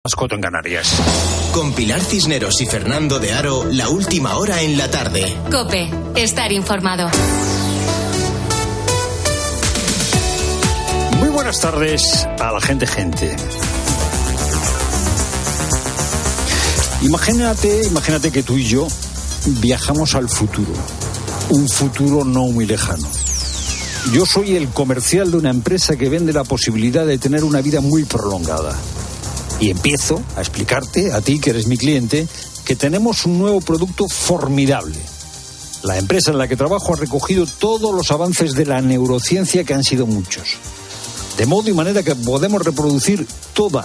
Mascoto en Canarias. Con Pilar Cisneros y Fernando de Aro, la última hora en la tarde. COPE, estar informado. Muy buenas tardes a la gente. Imagínate que tú y yo viajamos al futuro. Un futuro no muy lejano. Yo soy el comercial de una empresa que vende la posibilidad de tener una vida muy prolongada. Y empiezo a explicarte, a ti que eres mi cliente, que tenemos un nuevo producto formidable. La empresa en la que trabajo ha recogido todos los avances de la neurociencia, que han sido muchos. De modo y manera que podemos reproducir toda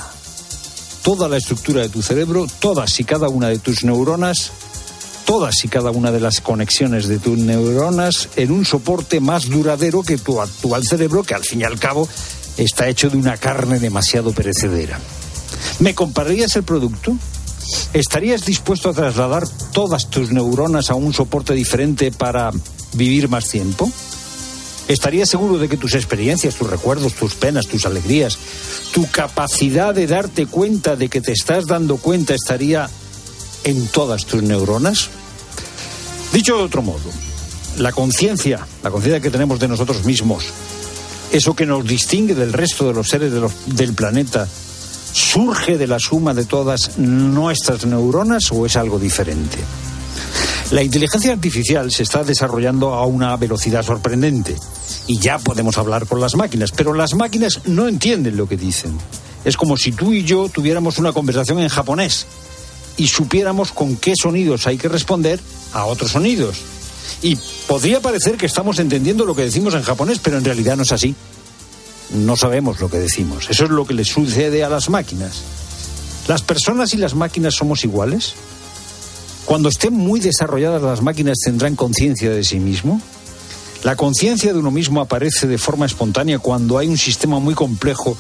la estructura de tu cerebro, todas y cada una de tus neuronas, todas y cada una de las conexiones de tus neuronas en un soporte más duradero que tu actual cerebro, que al fin y al cabo está hecho de una carne demasiado perecedera. ¿Me comprarías el producto? ¿Estarías dispuesto a trasladar todas tus neuronas a un soporte diferente para vivir más tiempo? ¿Estarías seguro de que tus experiencias, tus recuerdos, tus penas, tus alegrías, tu capacidad de darte cuenta de que te estás dando cuenta estaría en todas tus neuronas? Dicho de otro modo, la conciencia que tenemos de nosotros mismos, eso que nos distingue del resto de los seres del planeta, ¿surge de la suma de todas nuestras neuronas o es algo diferente? La inteligencia artificial se está desarrollando a una velocidad sorprendente y ya podemos hablar con las máquinas, pero las máquinas no entienden lo que dicen. Es como si tú y yo tuviéramos una conversación en japonés y supiéramos con qué sonidos hay que responder a otros sonidos. Y podría parecer que estamos entendiendo lo que decimos en japonés, pero en realidad no es así. No sabemos lo que decimos. Eso es lo que le sucede a las máquinas. ¿Las personas y las máquinas somos iguales? Cuando estén muy desarrolladas las máquinas, ¿tendrán conciencia de sí mismo? La conciencia de uno mismo aparece de forma espontánea cuando hay un sistema muy complejo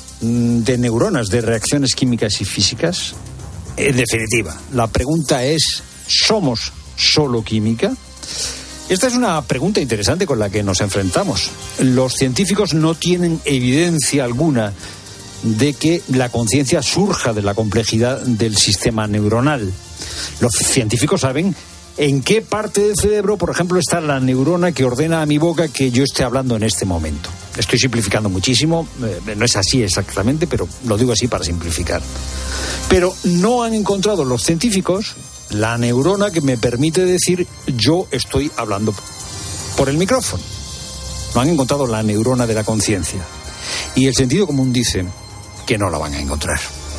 de neuronas, de reacciones químicas y físicas. En definitiva, la pregunta es, ¿somos solo química? Esta es una pregunta interesante con la que nos enfrentamos. Los científicos no tienen evidencia alguna de que la conciencia surja de la complejidad del sistema neuronal. Los científicos saben en qué parte del cerebro, por ejemplo, está la neurona que ordena a mi boca que yo esté hablando en este momento. Estoy simplificando muchísimo, no es así exactamente, pero lo digo así para simplificar. Pero no han encontrado los científicos la neurona que me permite decir yo estoy hablando por el micrófono. No han encontrado la neurona de la conciencia. Y el sentido común dice que no la van a encontrar.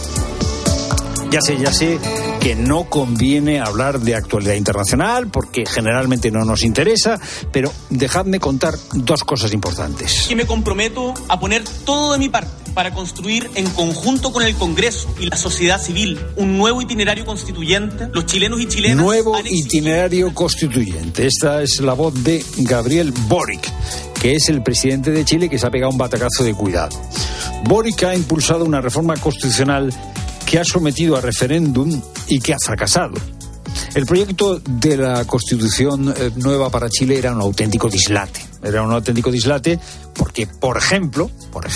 Ya sé que no conviene hablar de actualidad internacional porque generalmente no nos interesa, pero dejadme contar dos cosas importantes. Y me comprometo a poner todo de mi parte para construir en conjunto con el Congreso y la sociedad civil un nuevo itinerario constituyente. Los chilenos y chilenas... Nuevo itinerario constituyente. Esta es la voz de Gabriel Boric, que es el presidente de Chile, que se ha pegado un batacazo de cuidado. Boric ha impulsado una reforma constitucional que ha sometido a referéndum y que ha fracasado. El proyecto de la Constitución nueva para Chile era un auténtico dislate. Era un auténtico dislate porque, por ejemplo,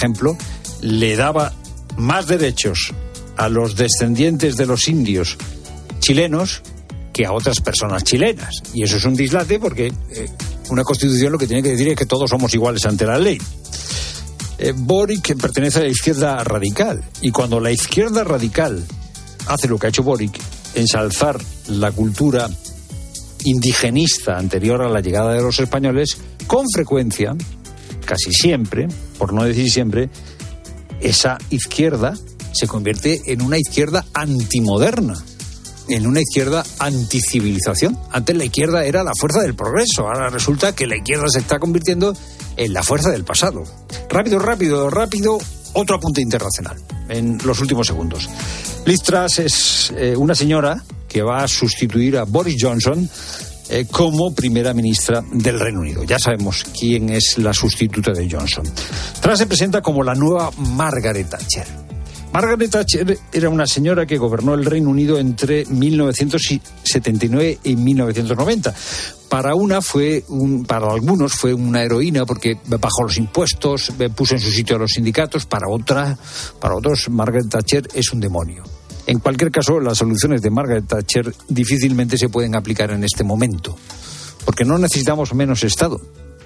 le daba más derechos a los descendientes de los indios chilenos que a otras personas chilenas. Y eso es un dislate porque una Constitución lo que tiene que decir es que todos somos iguales ante la ley. Boric pertenece a la izquierda radical, y cuando la izquierda radical hace lo que ha hecho Boric, ensalzar la cultura indigenista anterior a la llegada de los españoles, con frecuencia, casi siempre, por no decir siempre, esa izquierda se convierte en una izquierda antimoderna, en una izquierda anticivilización. Antes la izquierda era la fuerza del progreso, ahora resulta que la izquierda se está convirtiendo en la fuerza del pasado. Rápido, otro apunte internacional en los últimos segundos. Liz Truss es una señora que va a sustituir a Boris Johnson como primera ministra del Reino Unido. Ya sabemos quién es la sustituta de Johnson. Truss se presenta como la nueva Margaret Thatcher. Margaret Thatcher era una señora que gobernó el Reino Unido entre 1979 y 1990. Para algunos fue una heroína porque bajó los impuestos, puso en su sitio a los sindicatos. Para otros, Margaret Thatcher es un demonio. En cualquier caso, las soluciones de Margaret Thatcher difícilmente se pueden aplicar en este momento, porque no necesitamos menos Estado,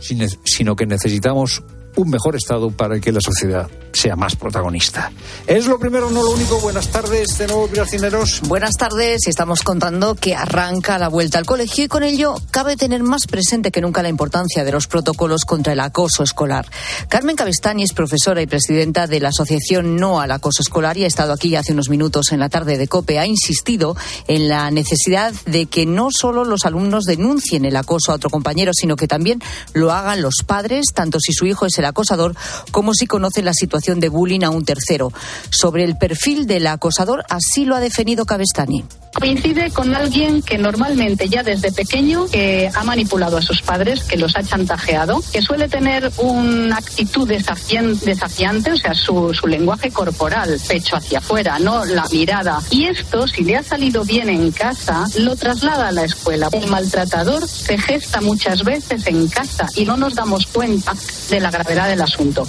sino que necesitamos un mejor Estado para que la sociedad sea más protagonista. Es lo primero, no lo único. Buenas tardes de nuevo, Pilar Cisneros. Buenas tardes, y estamos contando que arranca la vuelta al colegio y con ello cabe tener más presente que nunca la importancia de los protocolos contra el acoso escolar. Carmen Cabestany es profesora y presidenta de la Asociación No al Acoso Escolar y ha estado aquí hace unos minutos en la tarde de COPE. Ha insistido en la necesidad de que no solo los alumnos denuncien el acoso a otro compañero, sino que también lo hagan los padres, tanto si su hijo es el acosador como si conoce la situación de bullying a un tercero. Sobre el perfil del acosador, así lo ha definido Cabestany. Coincide con alguien que normalmente ya desde pequeño ha manipulado a sus padres, que los ha chantajeado, que suele tener una actitud desafiante, o sea, su lenguaje corporal, pecho hacia afuera, no la mirada. Y esto, si le ha salido bien en casa, lo traslada a la escuela. El maltratador se gesta muchas veces en casa y no nos damos cuenta de la gravedad del asunto.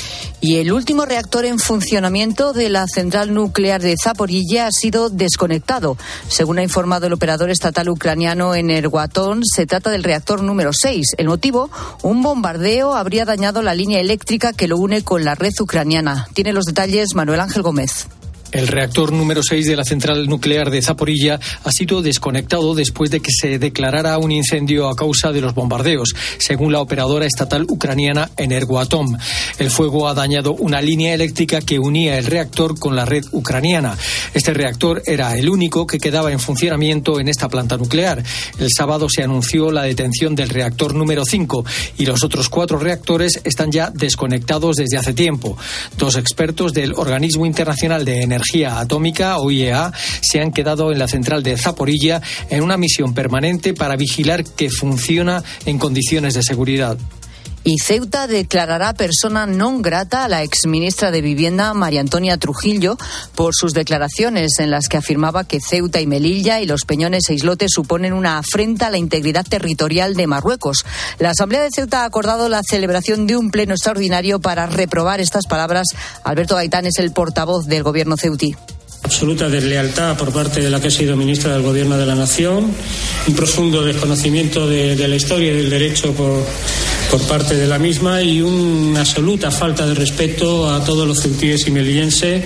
Y el último reactor en funcionamiento de la central nuclear de Zaporilla ha sido desconectado. Según ha informado el operador estatal ucraniano Energoatom, se trata del reactor número 6. El motivo, un bombardeo habría dañado la línea eléctrica que lo une con la red ucraniana. Tiene los detalles Manuel Ángel Gómez. El reactor número 6 de la central nuclear de Zaporilla ha sido desconectado después de que se declarara un incendio a causa de los bombardeos, según la operadora estatal ucraniana Energoatom. El fuego ha dañado una línea eléctrica que unía el reactor con la red ucraniana. Este reactor era el único que quedaba en funcionamiento en esta planta nuclear. El sábado se anunció la detención del reactor número 5 y los otros 4 reactores están ya desconectados desde hace tiempo. 2 expertos del Organismo Internacional de Energía Atómica, OIEA, se han quedado en la central de Zaporilla en una misión permanente para vigilar que funciona en condiciones de seguridad. Y Ceuta declarará persona non grata a la exministra de Vivienda María Antonia Trujillo por sus declaraciones en las que afirmaba que Ceuta y Melilla y los Peñones e Islotes suponen una afrenta a la integridad territorial de Marruecos. La Asamblea de Ceuta ha acordado la celebración de un pleno extraordinario para reprobar estas palabras. Alberto Gaitán es el portavoz del gobierno ceutí. Absoluta deslealtad por parte de la que ha sido ministra del Gobierno de la Nación, un profundo desconocimiento de la historia y del derecho por parte de la misma y una absoluta falta de respeto a todos los ceutíes y melillenses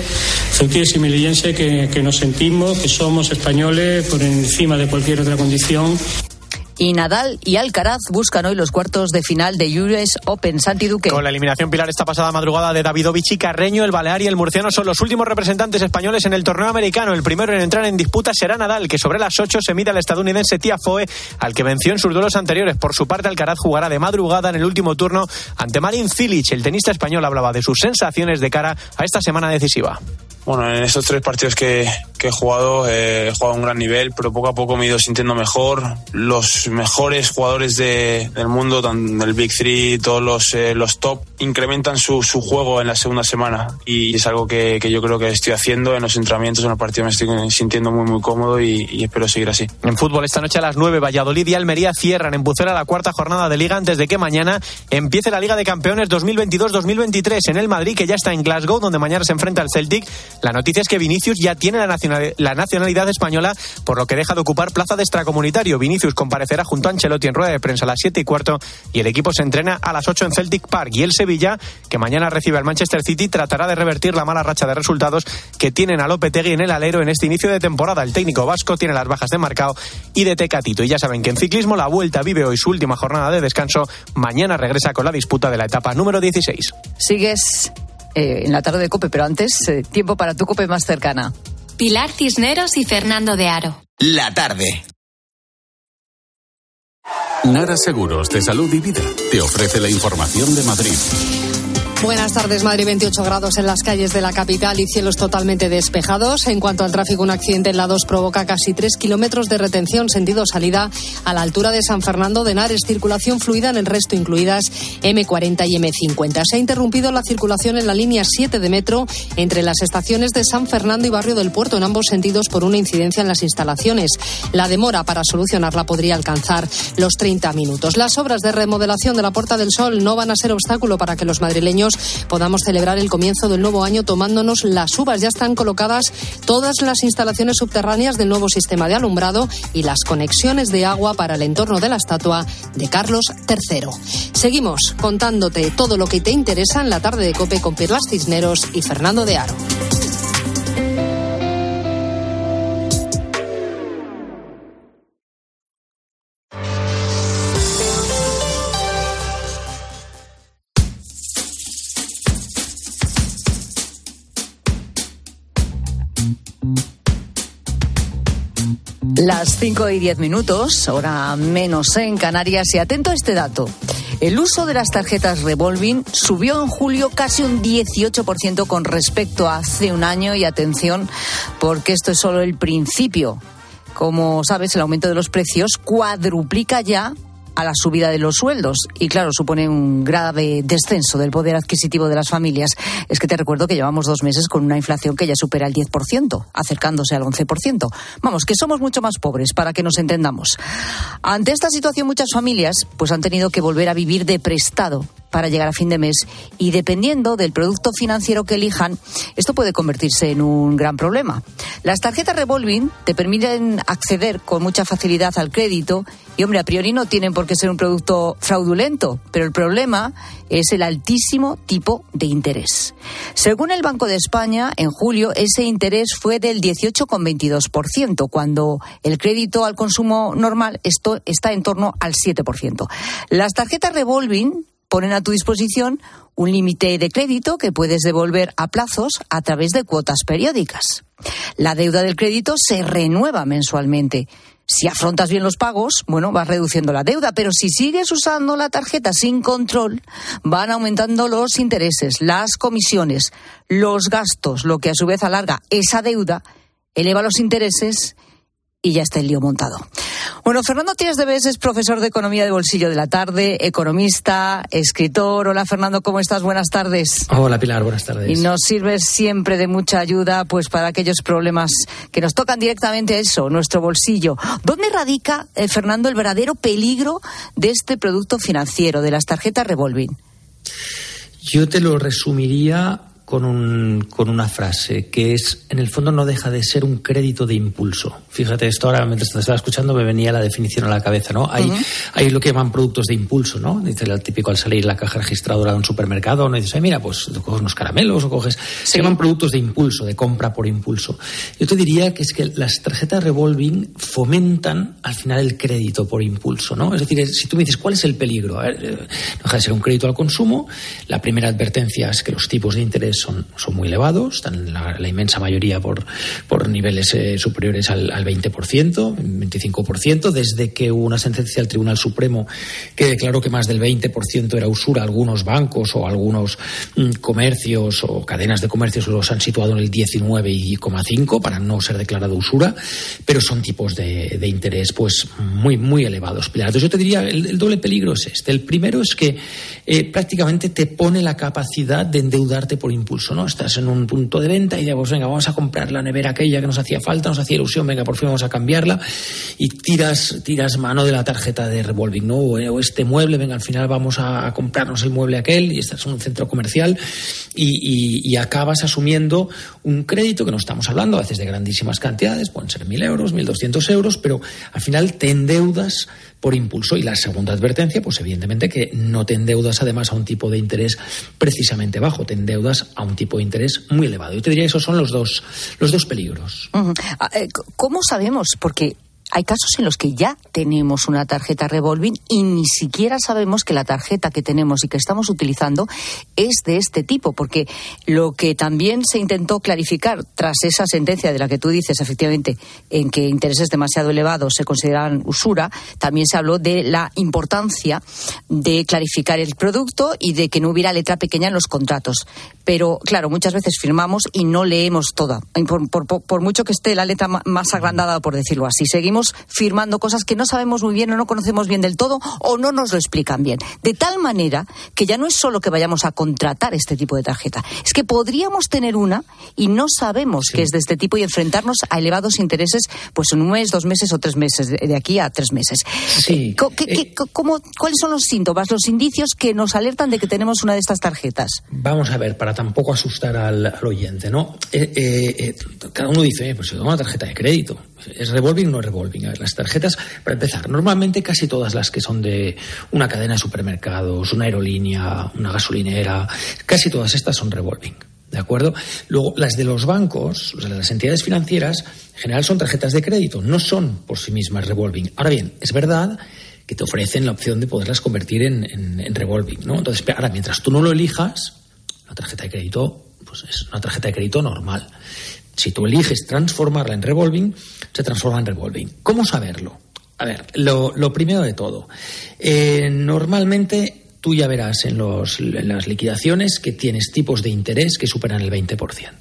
que nos sentimos, que somos españoles por encima de cualquier otra condición. Y Nadal y Alcaraz buscan hoy los cuartos de final de US Open. Santi Duque. Con la eliminación pilar esta pasada madrugada de Davidovich y Carreño, el balear y el murciano son los últimos representantes españoles en el torneo americano. El primero en entrar en disputa será Nadal, que sobre las 8 se mide al estadounidense Tiafoe, al que venció en sus duelos anteriores. Por su parte, Alcaraz jugará de madrugada en el último turno ante Marin Cilic. El tenista español hablaba de sus sensaciones de cara a esta semana decisiva. Bueno, en estos 3 partidos que he jugado a un gran nivel, pero poco a poco me he ido sintiendo mejor. Los mejores jugadores del mundo, el Big Three, todos los top, incrementan su juego en la segunda semana y es algo que yo creo que estoy haciendo en los entrenamientos, en los partidos me estoy sintiendo muy muy cómodo y espero seguir así. En fútbol, esta noche a las 9, Valladolid y Almería cierran en Pucela la 4ª jornada de Liga antes de que mañana empiece la Liga de Campeones 2022-2023 en el Madrid, que ya está en Glasgow, donde mañana se enfrenta al Celtic. La noticia es que Vinicius ya tiene la nacionalidad española, por lo que deja de ocupar plaza de extracomunitario. Vinicius comparecerá junto a Ancelotti en rueda de prensa a las 7:15 y el equipo se entrena a las 8 en Celtic Park. Y el Sevilla, que mañana recibe al Manchester City, tratará de revertir la mala racha de resultados que tienen a Lopetegui en el alero en este inicio de temporada. El técnico vasco tiene las bajas de Marcao y de Tecatito. Y ya saben que en ciclismo la Vuelta vive hoy su última jornada de descanso. Mañana regresa con la disputa de la etapa número 16. Sigues en la tarde de COPE, pero antes, tiempo para tu COPE más cercana. Pilar Cisneros y Fernando de Aro. La tarde. Nara Seguros de Salud y Vida te ofrece la información de Madrid. Buenas tardes. Madrid, 28 grados en las calles de la capital y cielos totalmente despejados. En cuanto al tráfico, un accidente en la 2 provoca casi 3 kilómetros de retención sentido salida a la altura de San Fernando de Henares. Circulación fluida en el resto, incluidas M40 y M50. Se ha interrumpido la circulación en la línea 7 de metro entre las estaciones de San Fernando y Barrio del Puerto en ambos sentidos por una incidencia en las instalaciones. La demora para solucionarla podría alcanzar los 30 minutos. Las obras de remodelación de la Puerta del Sol no van a ser obstáculo para que los madrileños podamos celebrar el comienzo del nuevo año tomándonos las uvas. Ya están colocadas todas las instalaciones subterráneas del nuevo sistema de alumbrado y las conexiones de agua para el entorno de la estatua de Carlos III. Seguimos contándote todo lo que te interesa en la tarde de COPE con Pilar Cisneros y Fernando de Aro. Las 5:10, hora menos en Canarias, y atento a este dato. El uso de las tarjetas revolving subió en julio casi un 18% con respecto a hace un año, y atención, porque esto es solo el principio. Como sabes, el aumento de los precios cuadruplica ya a la subida de los sueldos y, claro, supone un grave descenso del poder adquisitivo de las familias. Es que te recuerdo que llevamos 2 meses con una inflación que ya supera el 10%, acercándose al 11%. Vamos, que somos mucho más pobres, para que nos entendamos. Ante esta situación, muchas familias pues han tenido que volver a vivir de prestado para llegar a fin de mes, y dependiendo del producto financiero que elijan, esto puede convertirse en un gran problema. Las tarjetas revolving te permiten acceder con mucha facilidad al crédito y, hombre, a priori no tienen por qué ser un producto fraudulento, pero el problema es el altísimo tipo de interés. Según el Banco de España, en julio ese interés fue del 18,22%, cuando el crédito al consumo normal está en torno al 7%. Las tarjetas revolving ponen a tu disposición un límite de crédito que puedes devolver a plazos a través de cuotas periódicas. La deuda del crédito se renueva mensualmente. Si afrontas bien los pagos, bueno, vas reduciendo la deuda, pero si sigues usando la tarjeta sin control, van aumentando los intereses, las comisiones, los gastos, lo que a su vez alarga esa deuda, eleva los intereses y ya está el lío montado. Bueno, Fernando Tías de Bes es profesor de Economía de Bolsillo de la Tarde, economista, escritor. Hola, Fernando, ¿cómo estás? Buenas tardes. Hola, Pilar, buenas tardes. Y nos sirves siempre de mucha ayuda pues para aquellos problemas que nos tocan directamente a eso, nuestro bolsillo. ¿Dónde radica, Fernando, el verdadero peligro de este producto financiero, de las tarjetas revolving? Yo te lo resumiría con una frase que es, en el fondo, no deja de ser un crédito de impulso. Fíjate, esto ahora mientras te estaba escuchando me venía la definición a la cabeza, ¿no? Hay lo que llaman productos de impulso, ¿no? Dice el típico al salir la caja registradora de un supermercado, ¿no? Y dices, mira, pues coges unos caramelos o coges... Sí. Se llaman productos de impulso, de compra por impulso. Yo te diría que es que las tarjetas revolving fomentan al final el crédito por impulso, ¿no? Es decir, si tú me dices, ¿cuál es el peligro? A ver, no deja de ser un crédito al consumo. La primera advertencia es que los tipos de interés son muy elevados, están la inmensa mayoría por niveles superiores al 20%, 25%, desde que hubo una sentencia del Tribunal Supremo que declaró que más del 20% era usura. Algunos bancos o algunos comercios o cadenas de comercios los han situado en el 19,5% para no ser declarado usura, pero son tipos de interés pues muy, muy elevados. Entonces yo te diría, el doble peligro es este. El primero es que prácticamente te pone la capacidad de endeudarte por impulso, ¿no? Estás en un punto de venta y dices, pues venga, vamos a comprar la nevera aquella que nos hacía falta, nos hacía ilusión, venga, por fin vamos a cambiarla, y tiras mano de la tarjeta de revolving, ¿no? O este mueble, venga, al final vamos a comprarnos el mueble aquel, y estás en un centro comercial y acabas asumiendo un crédito que no estamos hablando a veces de grandísimas cantidades, pueden ser 1.000 euros, 1.200 euros, pero al final te endeudas por impulso. Y la segunda advertencia, pues evidentemente que no te endeudas además a un tipo de interés precisamente bajo, te endeudas a un tipo de interés muy elevado. Yo te diría que esos son los dos peligros. ¿Cómo sabemos? Porque hay casos en los que ya tenemos una tarjeta revolving y ni siquiera sabemos que la tarjeta que tenemos y que estamos utilizando es de este tipo, porque lo que también se intentó clarificar tras esa sentencia de la que tú dices, efectivamente, en que intereses demasiado elevados se consideran usura, también se habló de la importancia de clarificar el producto y de que no hubiera letra pequeña en los contratos. Pero, claro, muchas veces firmamos y no leemos toda, por mucho que esté la letra más agrandada, por decirlo así. Seguimos firmando cosas que no sabemos muy bien o no conocemos bien del todo o no nos lo explican bien. De tal manera que ya no es solo que vayamos a contratar este tipo de tarjeta, es que podríamos tener una y no sabemos que es de este tipo y enfrentarnos a elevados intereses pues en un mes, 2 meses o 3 meses, de aquí a 3 meses. Sí. ¿Cuáles son los síntomas, los indicios que nos alertan de que tenemos una de estas tarjetas? Vamos a ver, para tampoco asustar al oyente, ¿no? Cada uno dice, pues si tengo una tarjeta de crédito, ¿es revolving o no es revolving? A ver, las tarjetas, para empezar, normalmente casi todas las que son de una cadena de supermercados, una aerolínea, una gasolinera, casi todas estas son revolving, ¿de acuerdo? Luego, las de los bancos, o sea, las entidades financieras, en general son tarjetas de crédito, no son por sí mismas revolving. Ahora bien, es verdad que te ofrecen la opción de poderlas convertir en revolving, ¿no? Entonces, ahora, mientras tú no lo elijas, la tarjeta de crédito, pues es una tarjeta de crédito normal. Si tú eliges transformarla en revolving, se transforma en revolving. ¿Cómo saberlo? A ver, lo primero de todo, normalmente tú ya verás en las liquidaciones que tienes tipos de interés que superan el 20%.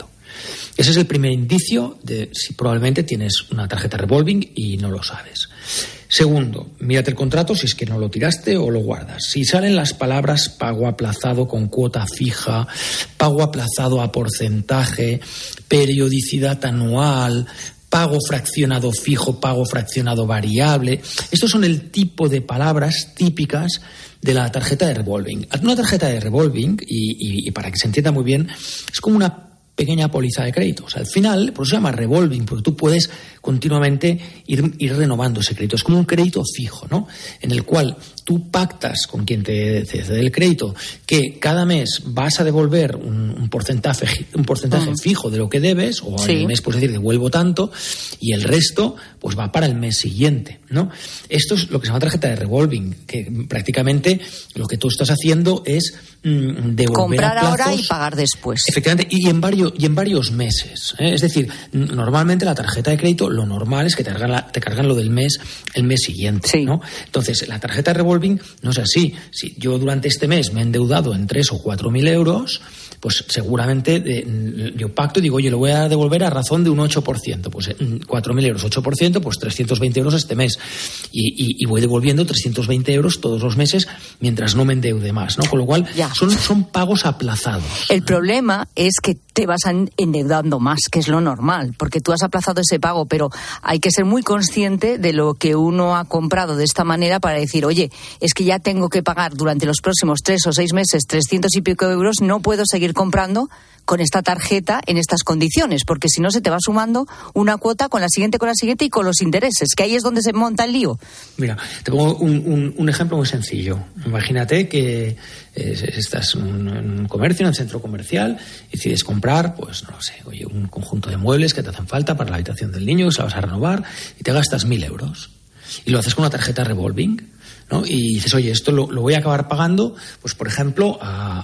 Ese es el primer indicio de si probablemente tienes una tarjeta revolving y no lo sabes. Segundo, mírate el contrato si es que no lo tiraste o lo guardas. Si salen las palabras pago aplazado con cuota fija, pago aplazado a porcentaje, periodicidad anual, pago fraccionado fijo, pago fraccionado variable, estos son el tipo de palabras típicas de la tarjeta de revolving. Una tarjeta de revolving, y para que se entienda muy bien, es como una pequeña póliza de crédito. O sea, al final, por eso se llama revolving, porque tú puedes continuamente ir renovando ese crédito. Es como un crédito fijo, ¿no? En el cual tú pactas con quien te cede el crédito que cada mes vas a devolver un porcentaje fijo de lo que debes, o en el mes puedes decir devuelvo tanto, y el resto pues va para el mes siguiente, ¿no? Esto es lo que se llama tarjeta de revolving, que prácticamente lo que tú estás haciendo es devolver comprar a plazos, ahora y pagar después. Efectivamente, y en varios meses, ¿eh? Es decir, normalmente la tarjeta de crédito, lo normal es que te cargan lo del mes, el mes siguiente, ¿no? Entonces, la tarjeta de revolving no es así. Si yo durante este mes me he endeudado en 3.000 o 4.000 euros, pues seguramente yo pacto y digo, oye, lo voy a devolver a razón de un 8%. Pues 4.000 euros, 8%, pues 320 euros este mes. Y voy devolviendo 320 euros todos los meses mientras no me endeude más, ¿no? Con lo cual, son pagos aplazados. El problema es que te vas endeudando más, que es lo normal, porque tú has aplazado ese pago, pero hay que ser muy consciente de lo que uno ha comprado de esta manera para decir, oye, es que ya tengo que pagar durante los próximos 3 o 6 meses 300 y pico euros, no puedo seguir comprando con esta tarjeta en estas condiciones, porque si no se te va sumando una cuota con la siguiente y con los intereses, que ahí es donde se monta el lío. Mira, te pongo un ejemplo muy sencillo. Imagínate que estás en un comercio, en un centro comercial, y decides comprar, pues no lo sé, oye, un conjunto de muebles que te hacen falta para la habitación del niño, que se la vas a renovar, y te gastas 1.000 euros. Y lo haces con una tarjeta revolving, ¿no? Y dices, oye, esto lo voy a acabar pagando, pues por ejemplo,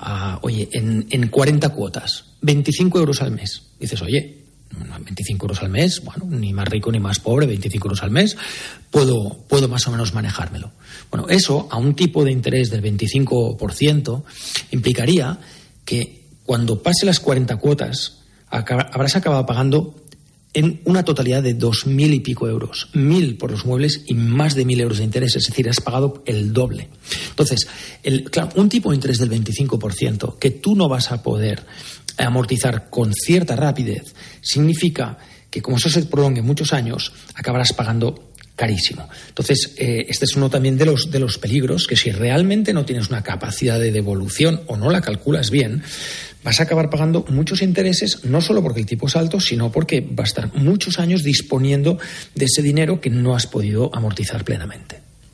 en 40 cuotas, 25 euros al mes. Dices, oye, 25 euros al mes, bueno, ni más rico ni más pobre, 25 euros al mes, puedo más o menos manejármelo. Bueno, eso, a un tipo de interés del 25%, implicaría que cuando pase las 40 cuotas, habrás acabado pagando en una totalidad de 2.000 y pico euros, 1.000 por los muebles y más de 1.000 euros de interés, es decir, has pagado el doble. Entonces, claro, un tipo de interés del 25% que tú no vas a poder amortizar con cierta rapidez, significa que como eso se prolongue muchos años, acabarás pagando carísimo. Entonces, este es uno también de los peligros, que si realmente no tienes una capacidad de devolución o no la calculas bien, vas a acabar pagando muchos intereses, no solo porque el tipo es alto, sino porque vas a estar muchos años disponiendo de ese dinero que no has podido amortizar plenamente.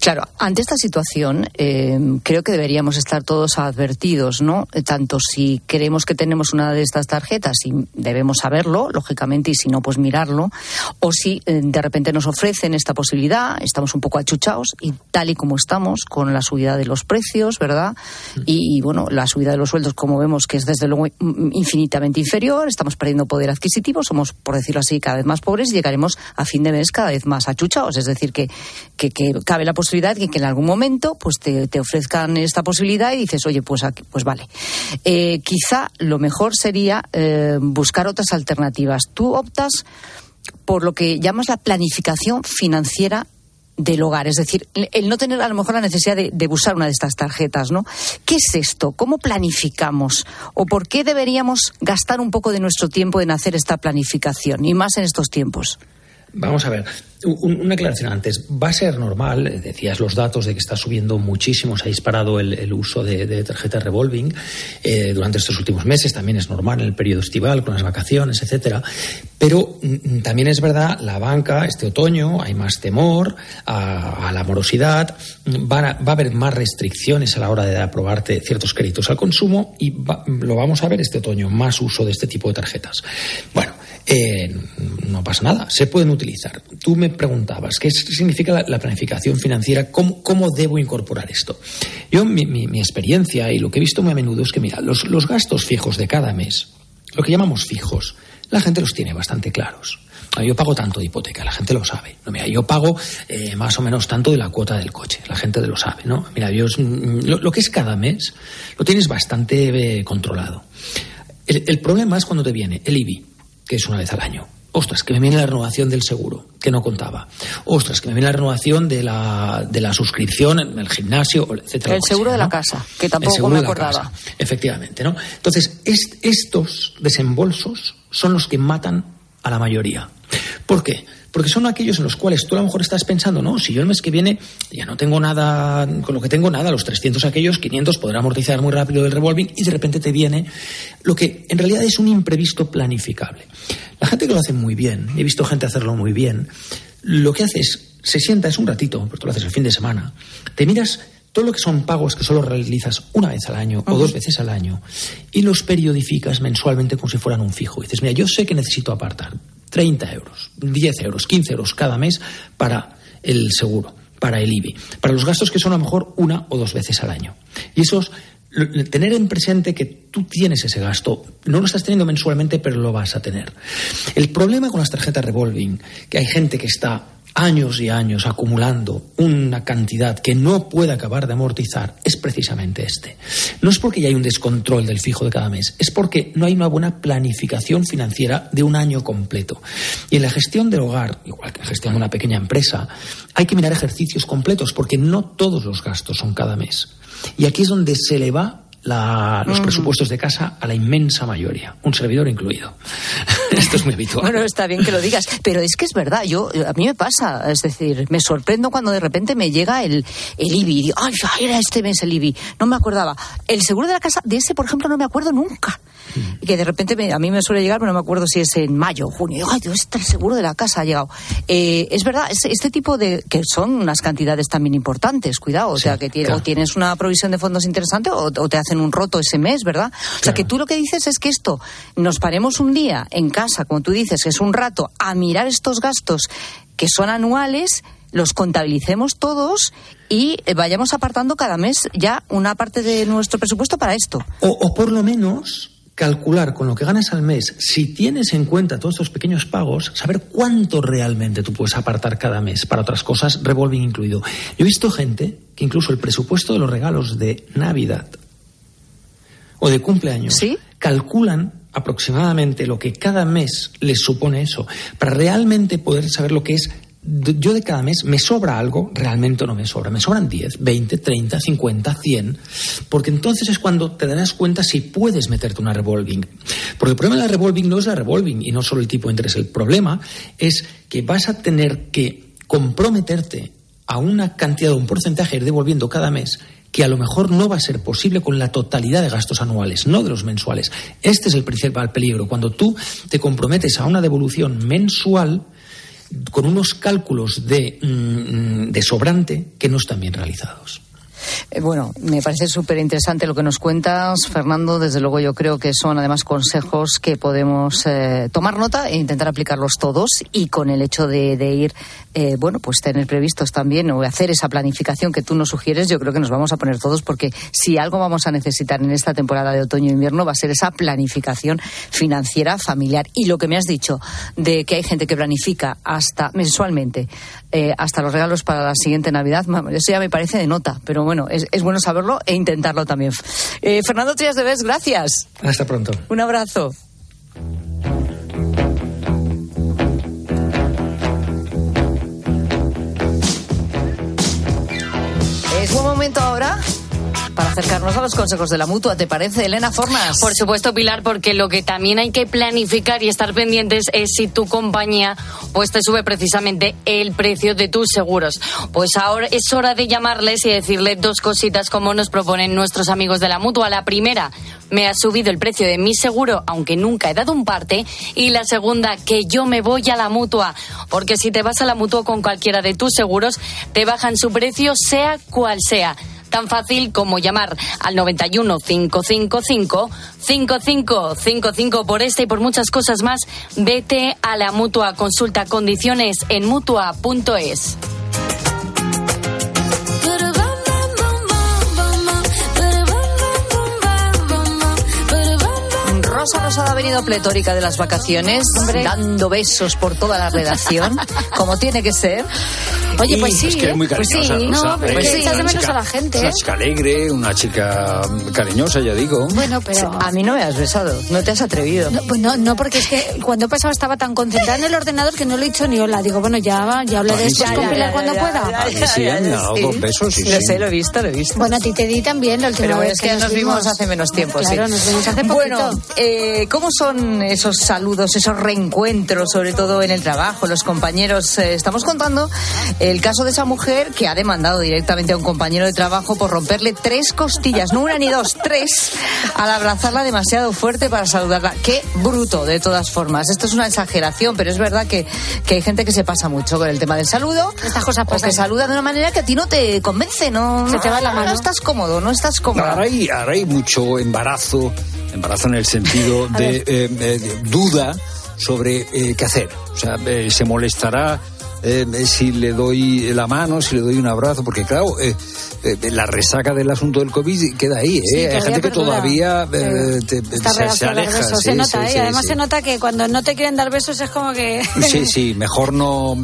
Claro, ante esta situación creo que deberíamos estar todos advertidos, ¿no? Tanto si creemos que tenemos una de estas tarjetas y debemos saberlo, lógicamente, y si no, pues mirarlo, o si de repente nos ofrecen esta posibilidad, estamos un poco achuchados y tal y como estamos con la subida de los precios, ¿verdad? Y bueno, la subida de los sueldos, como vemos, que es desde luego infinitamente inferior, estamos perdiendo poder adquisitivo, somos, por decirlo así, cada vez más pobres y llegaremos a fin de mes cada vez más achuchados, es decir, que cabe la posibilidad de que en algún momento pues te ofrezcan esta posibilidad y dices, oye, pues aquí, pues vale. Quizá lo mejor sería buscar otras alternativas. Tú optas por lo que llamas la planificación financiera del hogar, es decir, el no tener a lo mejor la necesidad de usar una de estas tarjetas, ¿no? ¿Qué es esto? ¿Cómo planificamos? ¿O por qué deberíamos gastar un poco de nuestro tiempo en hacer esta planificación, y más en estos tiempos? Vamos a ver, una aclaración antes. Va a ser normal, decías los datos de que está subiendo muchísimo, se ha disparado el uso de tarjetas revolving durante estos últimos meses, también es normal en el periodo estival, con las vacaciones, etcétera. Pero también es verdad, la banca, este otoño, hay más temor a la morosidad, va a haber más restricciones a la hora de aprobarte ciertos créditos al consumo y lo vamos a ver este otoño, más uso de este tipo de tarjetas. Bueno, no pasa nada, se pueden utilizar. Tú me preguntabas, ¿qué significa la planificación financiera? ¿Cómo debo incorporar esto? Yo, mi experiencia y lo que he visto muy a menudo es que, mira, los gastos fijos de cada mes, lo que llamamos fijos, la gente los tiene bastante claros. Yo pago tanto de hipoteca, la gente lo sabe. No, mira, yo pago más o menos tanto de la cuota del coche, la gente lo sabe, ¿no? Mira, lo que es cada mes lo tienes bastante controlado. El problema es cuando te viene el IBI, que es una vez al año. Ostras, que me viene la renovación del seguro, que no contaba. Ostras, que me viene la renovación de la suscripción en el gimnasio, etcétera. El seguro de la casa, que tampoco me acordaba. Efectivamente, ¿no? Entonces, estos desembolsos son los que matan a la mayoría. ¿Por qué? Porque son aquellos en los cuales tú a lo mejor estás pensando, no, si yo el mes que viene ya no tengo nada, con lo que tengo nada, los 300 aquellos, 500 podrá amortizar muy rápido el revolving y de repente te viene lo que en realidad es un imprevisto planificable. La gente que lo hace muy bien, he visto gente hacerlo muy bien, lo que hace es, se sienta, es un ratito, porque tú lo haces el fin de semana, te miras todo lo que son pagos que solo realizas una vez al año o 2 veces al año y los periodificas mensualmente como si fueran un fijo. Y dices, mira, yo sé que necesito apartar 30 euros, 10 euros, 15 euros cada mes para el seguro, para el IBI, para los gastos que son a lo mejor 1 o 2 veces al año. Y esos, tener en presente que tú tienes ese gasto, no lo estás teniendo mensualmente, pero lo vas a tener. El problema con las tarjetas revolving, que hay gente que está años y años acumulando una cantidad que no puede acabar de amortizar, es precisamente este. No es porque ya hay un descontrol del fijo de cada mes, es porque no hay una buena planificación financiera de un año completo. Y en la gestión del hogar, igual que en la gestión de una pequeña empresa, hay que mirar ejercicios completos porque no todos los gastos son cada mes. Y aquí es donde se le va los presupuestos de casa a la inmensa mayoría, un servidor incluido. Esto es muy habitual. Bueno, está bien que lo digas, pero es que es verdad, a mí me pasa, es decir, me sorprendo cuando de repente me llega el IBI y digo, ay, era este mes el IBI, no me acordaba. El seguro de la casa, de ese, por ejemplo, no me acuerdo nunca. Y que de repente a mí me suele llegar, pero no me acuerdo si es en mayo o junio. Ay, Dios, el seguro de la casa ha llegado. Es verdad, este tipo de, que son unas cantidades también importantes, cuidado, o sea, que claro, o tienes una provisión de fondos interesante o te hacen un roto ese mes, ¿verdad? O sea, que tú lo que dices es que esto, nos paremos un día en casa, como tú dices, que es un rato, a mirar estos gastos que son anuales, los contabilicemos todos y vayamos apartando cada mes ya una parte de nuestro presupuesto para esto. O por lo menos calcular con lo que ganas al mes, si tienes en cuenta todos estos pequeños pagos, saber cuánto realmente tú puedes apartar cada mes para otras cosas, revolving incluido. Yo he visto gente que incluso el presupuesto de los regalos de Navidad o de cumpleaños, ¿sí?, calculan aproximadamente lo que cada mes les supone eso, para realmente poder saber lo que es. Yo de cada mes me sobra algo, realmente no me sobra, me sobran 10, 20, 30, 50, 100, porque entonces es cuando te darás cuenta si puedes meterte una revolving. Porque el problema de la revolving no es la revolving y no solo el tipo de interés, el problema es que vas a tener que comprometerte a una cantidad o un porcentaje, ir devolviendo cada mes, que a lo mejor no va a ser posible con la totalidad de gastos anuales, no de los mensuales. Este es el principal peligro. Cuando tú te comprometes a una devolución mensual, con unos cálculos de sobrante que no están bien realizados. Bueno, me parece súper interesante lo que nos cuentas, Fernando. Desde luego yo creo que son además consejos que podemos tomar nota e intentar aplicarlos todos, y con el hecho de ir, pues tener previstos también o hacer esa planificación que tú nos sugieres, yo creo que nos vamos a poner todos, porque si algo vamos a necesitar en esta temporada de otoño e invierno va a ser esa planificación financiera familiar. Y lo que me has dicho de que hay gente que planifica hasta mensualmente, hasta los regalos para la siguiente Navidad, eso ya me parece de nota, pero bueno, es bueno saberlo e intentarlo también. Fernando Trías de Bes, gracias. Hasta pronto. Un abrazo. Es buen momento ahora para acercarnos a los consejos de la Mutua, ¿te parece, Elena Fornas? Por supuesto, Pilar, porque lo que también hay que planificar y estar pendientes es si tu compañía pues te sube precisamente el precio de tus seguros. Pues ahora es hora de llamarles y decirle dos cositas como nos proponen nuestros amigos de la Mutua. La primera, me ha subido el precio de mi seguro, aunque nunca he dado un parte. Y la segunda, que yo me voy a la Mutua, porque si te vas a la Mutua con cualquiera de tus seguros, te bajan su precio sea cual sea. Tan fácil como llamar al 91 555 5555. Por esta y por muchas cosas más, vete a la Mutua. Consulta condiciones en mutua.es. Rosa Rosada ha venido pletórica de las vacaciones, dando besos por toda la redacción, como tiene que ser. Oye, pues sí, es que es muy cariñosa, pues sí, Rosa, no, pero pues sí, echas de menos a la gente. Es una chica alegre, una chica cariñosa, ya digo. Bueno, pero a mí no me has besado, no te has atrevido. No, porque es que cuando he pasado estaba tan concentrada en el ordenador que no le he dicho ni hola. Digo, bueno, ya hablaré después con Pilar cuando pueda. A mí sí, me han dado dos besos, sí. Lo sé, lo he visto. Bueno, a ti te di también la última vez. Pero es que nos vimos hace menos tiempo, claro, sí. Nos vimos hace poquito. Bueno, ¿cómo son esos saludos, esos reencuentros, sobre todo en el trabajo, los compañeros? Estamos contando el caso de esa mujer que ha demandado directamente a un compañero de trabajo por romperle 3 costillas, no una ni dos, 3, al abrazarla demasiado fuerte para saludarla. Qué bruto, de todas formas. Esto es una exageración, pero es verdad que hay gente que se pasa mucho con el tema del saludo. Estas cosas pasan. O que saluda de una manera que a ti no te convence, Se te va la mano. No estás cómodo, no estás cómodo. Ahora hay mucho embarazo en el sentido de duda sobre qué hacer. O sea, se molestará si le doy la mano, si le doy un abrazo, porque claro, la resaca del asunto del COVID queda ahí, Sí, hay gente que todavía se aleja. Besos, sí, se nota, sí, además sí. se nota que cuando no te quieren dar besos es como que... Sí, mejor no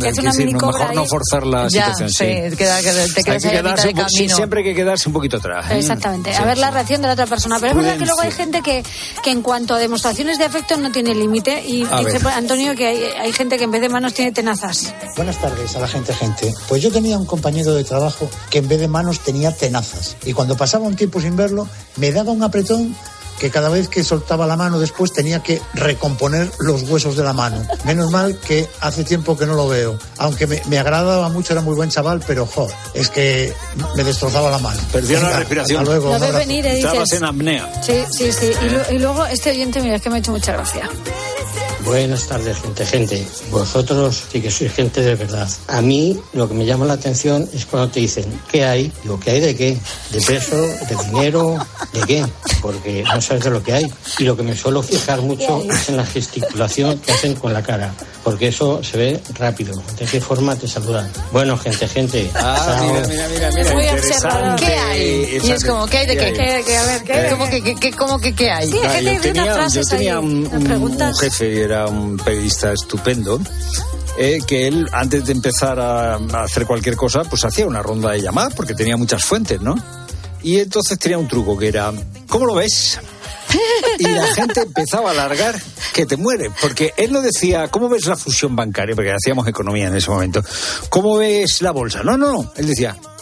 forzar la situación. Te quedas ahí a mitad de camino. Siempre hay que quedarse un poquito atrás. Exactamente, Sí, a ver sí. la reacción de la otra persona. Pero es verdad que luego hay gente que en cuanto a demostraciones de afecto no tiene límite, y dice Antonio que hay gente que en vez de manos tiene tenazas. Buenas tardes a la gente. Pues yo tenía un compañero de trabajo que en vez de manos tenía tenazas, y cuando pasaba un tiempo sin verlo me daba un apretón que cada vez que soltaba la mano después tenía que recomponer los huesos de la mano. Menos mal que hace tiempo que no lo veo, aunque me agradaba mucho, era muy buen chaval, pero es que me destrozaba la mano. Perdió la respiración. Hasta luego. Lo ves venir y Estabas dices... en apnea. Sí. Y luego este oyente, mira, es que me ha hecho mucha gracia. Buenas tardes, gente. Vosotros sí que sois gente de verdad. A mí lo que me llama la atención es cuando te dicen, ¿qué hay? Digo, ¿qué hay de qué? ¿De peso? ¿De dinero? ¿De qué? Porque no sabes de lo que hay. Y lo que me suelo fijar mucho es en la gesticulación que hacen con la cara, porque eso se ve rápido. ¿De qué forma te saludan? Bueno, gente. Mira. Muy observador. ¿Qué hay? Y es como, ¿qué hay de qué? A ver, ¿qué hay? ¿Cómo que qué hay? Sí, hay gente que dice unas frases yo tenía ahí, un preguntas. jefe, era un periodista estupendo, que él, antes de empezar a hacer cualquier cosa, pues hacía una ronda de llamadas, porque tenía muchas fuentes, ¿no? Y entonces tenía un truco que era, ¿cómo lo ves? Y la gente empezaba a alargar que te muere, porque él no decía, ¿cómo ves la fusión bancaria? Porque hacíamos economía en ese momento. ¿Cómo ves la bolsa? No. Él decía,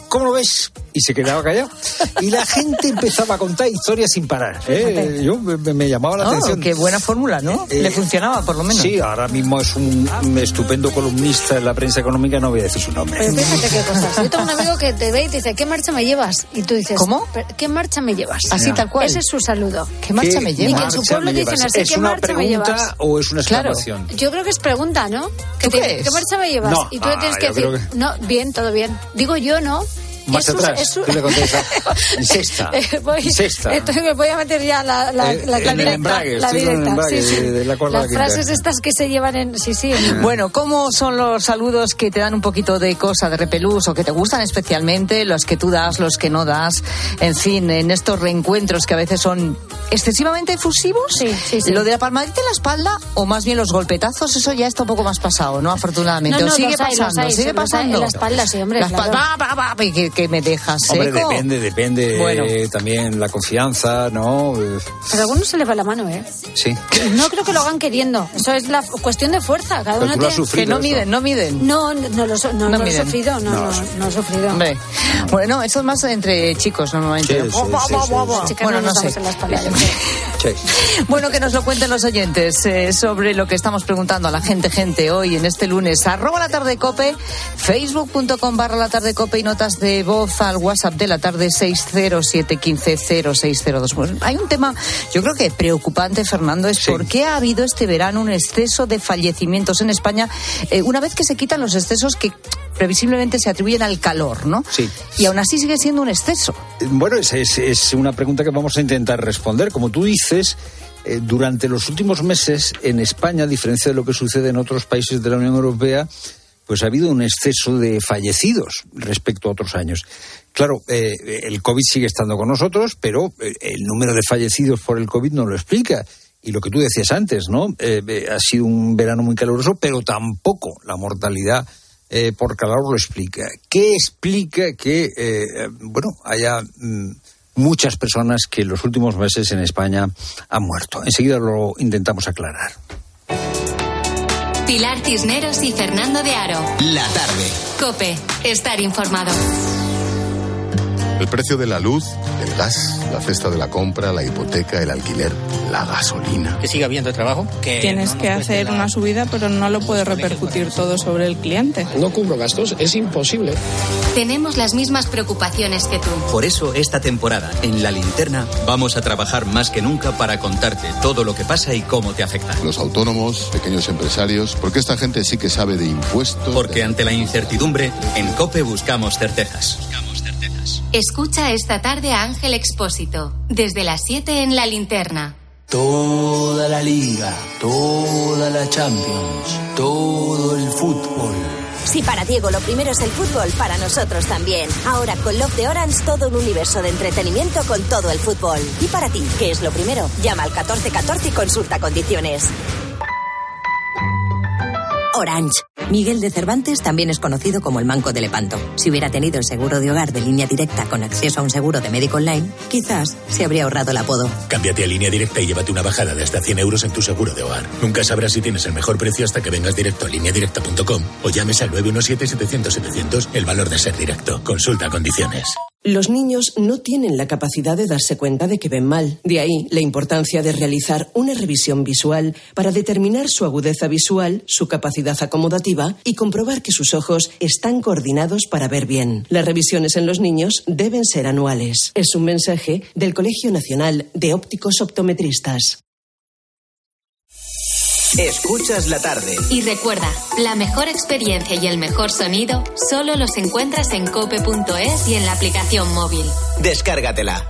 ¿cómo lo ves? Y se quedaba callado. Y la gente empezaba a contar historias sin parar. Yo me llamaba la atención. Qué buena fórmula, ¿no? Le funcionaba, por lo menos. Sí, ahora mismo es un estupendo columnista en la prensa económica, no voy a decir su nombre. Pero fíjate qué cosas. Yo tengo un amigo que te ve y te dice, ¿qué marcha me llevas? Y tú dices, ¿cómo? ¿Qué marcha me llevas? Así tal cual. Ese es su saludo. ¿Qué marcha me llevas? Y que en su pueblo dicen así, ¿qué marcha me llevas? ¿Es una pregunta o es una exclamación? Claro. Yo creo que es pregunta, ¿no? ¿Tú crees? ¿Qué marcha me llevas? No. Y tú le tienes que decir, no, bien, todo bien. Digo yo, ¿no? Más atrás, tú le contestas, sexta. Entonces me voy a meter ya la directa. Las frases estas que se llevan en... Sí. Bueno, ¿cómo son los saludos que te dan un poquito de cosa, de repelús, o que te gustan especialmente, los que tú das, los que no das? En fin, en estos reencuentros que a veces son excesivamente efusivos. Sí. Lo de la palmadita en la espalda, o más bien los golpetazos, eso ya está un poco más pasado, ¿no? Afortunadamente. No, sigue pasando. En la espalda, sí, hombre. La espalda, que me dejas seco. Hombre, depende bueno. También la confianza, ¿no? Pero a algunos se les va la mano, ¿eh? Sí. No creo que lo hagan queriendo. Eso es la cuestión de fuerza. Cada uno tiene... Que no miden. No lo he sufrido. No he sufrido. Hombre. Bueno, eso es más entre chicos normalmente. Sí. Bueno, no sé. Bueno, que nos lo cuenten los oyentes sobre lo que estamos preguntando a la gente hoy en este lunes. @latardecope, facebook.com/latardecope y notas de voz al WhatsApp de la tarde 607150602. Bueno, hay un tema, yo creo que preocupante, Fernando, es por qué ha habido este verano un exceso de fallecimientos en España, una vez que se quitan los excesos que previsiblemente se atribuyen al calor, ¿no? Sí. Y aún así sigue siendo un exceso. Bueno, es una pregunta que vamos a intentar responder. Como tú dices, durante los últimos meses en España, a diferencia de lo que sucede en otros países de la Unión Europea, pues ha habido un exceso de fallecidos respecto a otros años. Claro, el COVID sigue estando con nosotros, pero el número de fallecidos por el COVID no lo explica. Y lo que tú decías antes, ¿no? Ha sido un verano muy caluroso, pero tampoco la mortalidad por calor lo explica. ¿Qué explica que, haya muchas personas que en los últimos meses en España han muerto? Enseguida lo intentamos aclarar. Pilar Cisneros y Fernando de Aro. La tarde. COPE. Estar informado. El precio de la luz, el gas, la cesta de la compra, la hipoteca, el alquiler, la gasolina. Que siga habiendo trabajo. Tienes que hacer una subida, pero no lo puedes repercutir todo sobre el cliente. No cubro gastos, es imposible. Tenemos las mismas preocupaciones que tú. Por eso, esta temporada, en La Linterna, vamos a trabajar más que nunca para contarte todo lo que pasa y cómo te afecta. Los autónomos, pequeños empresarios, porque esta gente sí que sabe de impuestos. Porque ante la incertidumbre, en COPE buscamos certezas. Escucha esta tarde a Ángel Expósito, desde las 7 en La Linterna. Toda la Liga, toda la Champions, todo el fútbol. Si para Diego lo primero es el fútbol, para nosotros también. Ahora con Love de Orange, todo un universo de entretenimiento con todo el fútbol. Y para ti, ¿qué es lo primero? Llama al 1414 y consulta condiciones. Orange. Miguel de Cervantes también es conocido como el Manco de Lepanto. Si hubiera tenido el seguro de hogar de Línea Directa con acceso a un seguro de médico online, quizás se habría ahorrado el apodo. Cámbiate a Línea Directa y llévate una bajada de hasta 100 euros en tu seguro de hogar. Nunca sabrás si tienes el mejor precio hasta que vengas directo a lineadirecta.com o llames al 917-700-700, el valor de ser directo. Consulta condiciones. Los niños no tienen la capacidad de darse cuenta de que ven mal. De ahí la importancia de realizar una revisión visual para determinar su agudeza visual, su capacidad acomodativa y comprobar que sus ojos están coordinados para ver bien. Las revisiones en los niños deben ser anuales. Es un mensaje del Colegio Nacional de Ópticos Optometristas. Escuchas la tarde. Y recuerda, la mejor experiencia y el mejor sonido solo los encuentras en cope.es y en la aplicación móvil. Descárgatela.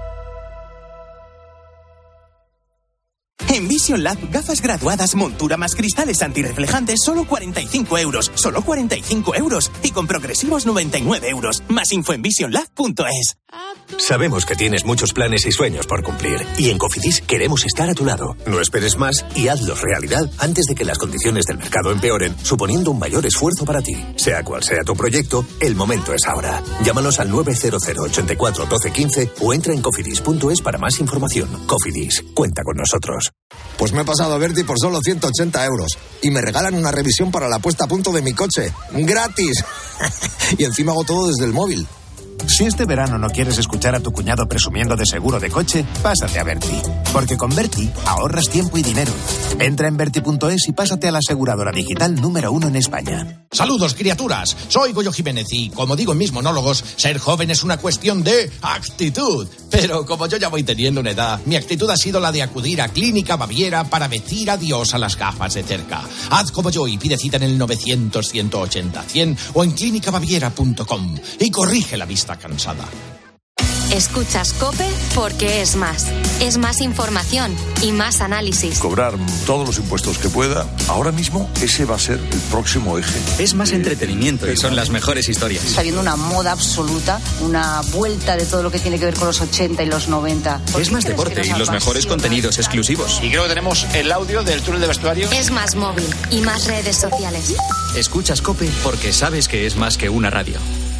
En Vision Lab, gafas graduadas, montura más cristales antirreflejantes, solo 45 euros. Solo 45 euros. Y con progresivos 99 euros. Más info en visionlab.es. Sabemos que tienes muchos planes y sueños por cumplir. Y en Cofidis queremos estar a tu lado. No esperes más y hazlos realidad antes de que las condiciones del mercado empeoren, suponiendo un mayor esfuerzo para ti. Sea cual sea tu proyecto, el momento es ahora. Llámanos al 900 84 12 15 o entra en cofidis.es para más información. Cofidis, cuenta con nosotros. Pues me he pasado a Verti por solo 180 euros. Y me regalan una revisión para la puesta a punto de mi coche. ¡Gratis! Y encima hago todo desde el móvil. Si este verano no quieres escuchar a tu cuñado presumiendo de seguro de coche, pásate a Berti. Porque con Berti ahorras tiempo y dinero. Entra en Berti.es y pásate a la aseguradora digital número 1 en España. Saludos, criaturas. Soy Goyo Jiménez y, como digo en mis monólogos, ser joven es una cuestión de actitud. Pero como yo ya voy teniendo una edad, mi actitud ha sido la de acudir a Clínica Baviera para decir adiós a las gafas de cerca. Haz como yo y pide cita en el 900-180-100 o en clínicabaviera.com y corrige la vista cansada. Escuchas COPE porque es más. Es más información y más análisis. Cobrar todos los impuestos que pueda, ahora mismo ese va a ser el próximo eje. Es más entretenimiento y son las mejores historias. Está habiendo una moda absoluta, una vuelta de todo lo que tiene que ver con los 80 y los 90. Es más deporte y los mejores contenidos exclusivos. Y creo que tenemos el audio del túnel de vestuario. Es más móvil y más redes sociales. Escuchas COPE porque sabes que es más que una radio.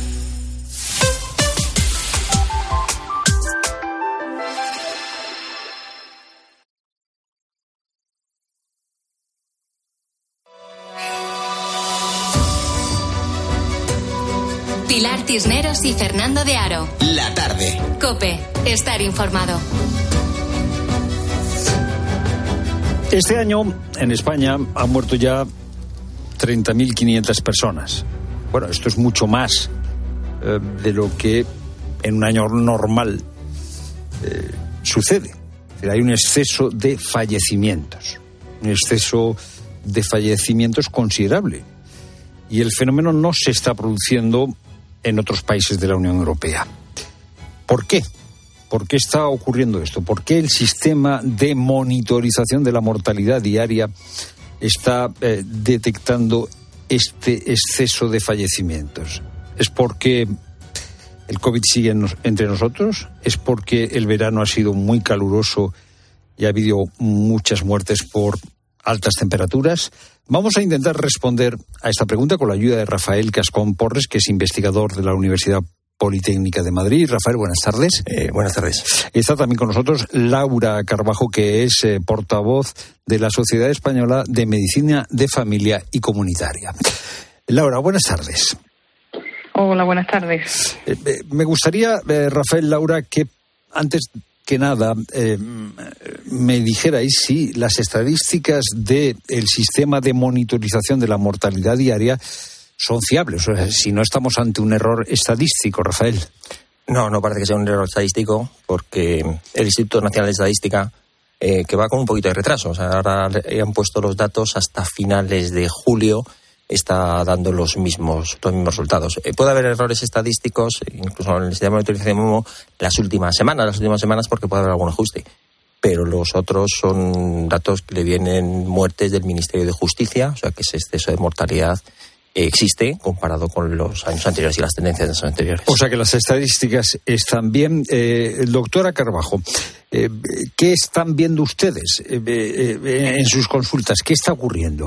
Pilar Cisneros y Fernando de Aro. La tarde. COPE. Estar informado. Este año en España han muerto ya 30.500 personas. Bueno, esto es mucho más de lo que en un año normal sucede. Es decir, hay un exceso de fallecimientos. Un exceso de fallecimientos considerable. Y el fenómeno no se está produciendo en otros países de la Unión Europea. ¿Por qué? ¿Por qué está ocurriendo esto? ¿Por qué el sistema de monitorización de la mortalidad diaria está detectando este exceso de fallecimientos? ¿Es porque el COVID sigue entre nosotros? ¿Es porque el verano ha sido muy caluroso y ha habido muchas muertes por altas temperaturas? Vamos a intentar responder a esta pregunta con la ayuda de Rafael Cascón Porres, que es investigador de la Universidad Politécnica de Madrid. Rafael, buenas tardes. Buenas tardes. Está también con nosotros Laura Carbajo, que es portavoz de la Sociedad Española de Medicina de Familia y Comunitaria. Laura, buenas tardes. Hola, buenas tardes. Me gustaría, Rafael, Laura, que antes que nada me dijerais si las estadísticas del sistema de monitorización de la mortalidad diaria son fiables, o sea, si no estamos ante un error estadístico, Rafael. No parece que sea un error estadístico, porque el Instituto Nacional de Estadística, que va con un poquito de retraso, o sea, ahora han puesto los datos hasta finales de julio, está dando los mismos resultados. Puede haber errores estadísticos, incluso en el sistema de monitorización mismo, las últimas semanas, porque puede haber algún ajuste. Pero los otros son datos que le vienen muertes del Ministerio de Justicia, o sea que ese exceso de mortalidad existe comparado con los años anteriores y las tendencias de los años anteriores. O sea que las estadísticas están bien. Doctora Carbajo, ¿qué están viendo ustedes en sus consultas? ¿Qué está ocurriendo?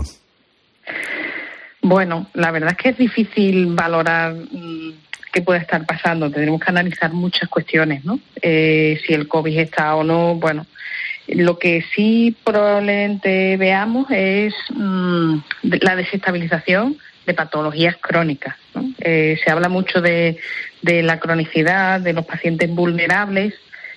Bueno, la verdad es que es difícil valorar qué puede estar pasando. Tenemos que analizar muchas cuestiones, ¿no? Si el COVID está o no. Bueno, lo que sí probablemente veamos es la desestabilización de patologías crónicas, ¿no? Se habla mucho de la cronicidad, de los pacientes vulnerables,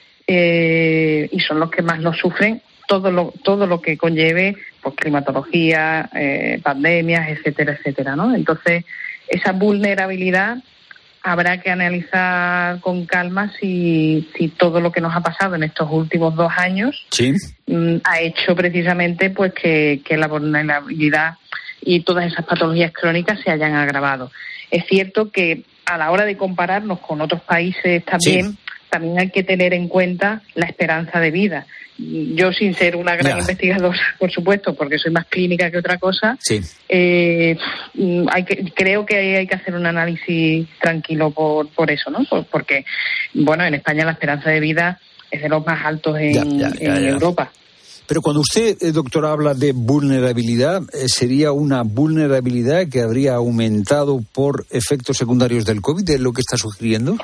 y son los que más lo sufren. Todo lo que conlleve pues, climatología, pandemias, etcétera, ¿no? Entonces, esa vulnerabilidad habrá que analizar con calma si todo lo que nos ha pasado en estos últimos 2 años ha hecho precisamente pues que la vulnerabilidad y todas esas patologías crónicas se hayan agravado. Es cierto que a la hora de compararnos con otros países también hay que tener en cuenta la esperanza de vida. Yo, sin ser una gran investigadora, por supuesto, porque soy más clínica que otra cosa, creo que hay que hacer un análisis tranquilo por eso, ¿no? Porque, bueno, en España la esperanza de vida es de los más altos en Europa. Pero cuando usted, doctora, habla de vulnerabilidad, ¿sería una vulnerabilidad que habría aumentado por efectos secundarios del COVID, es lo que está sugiriendo?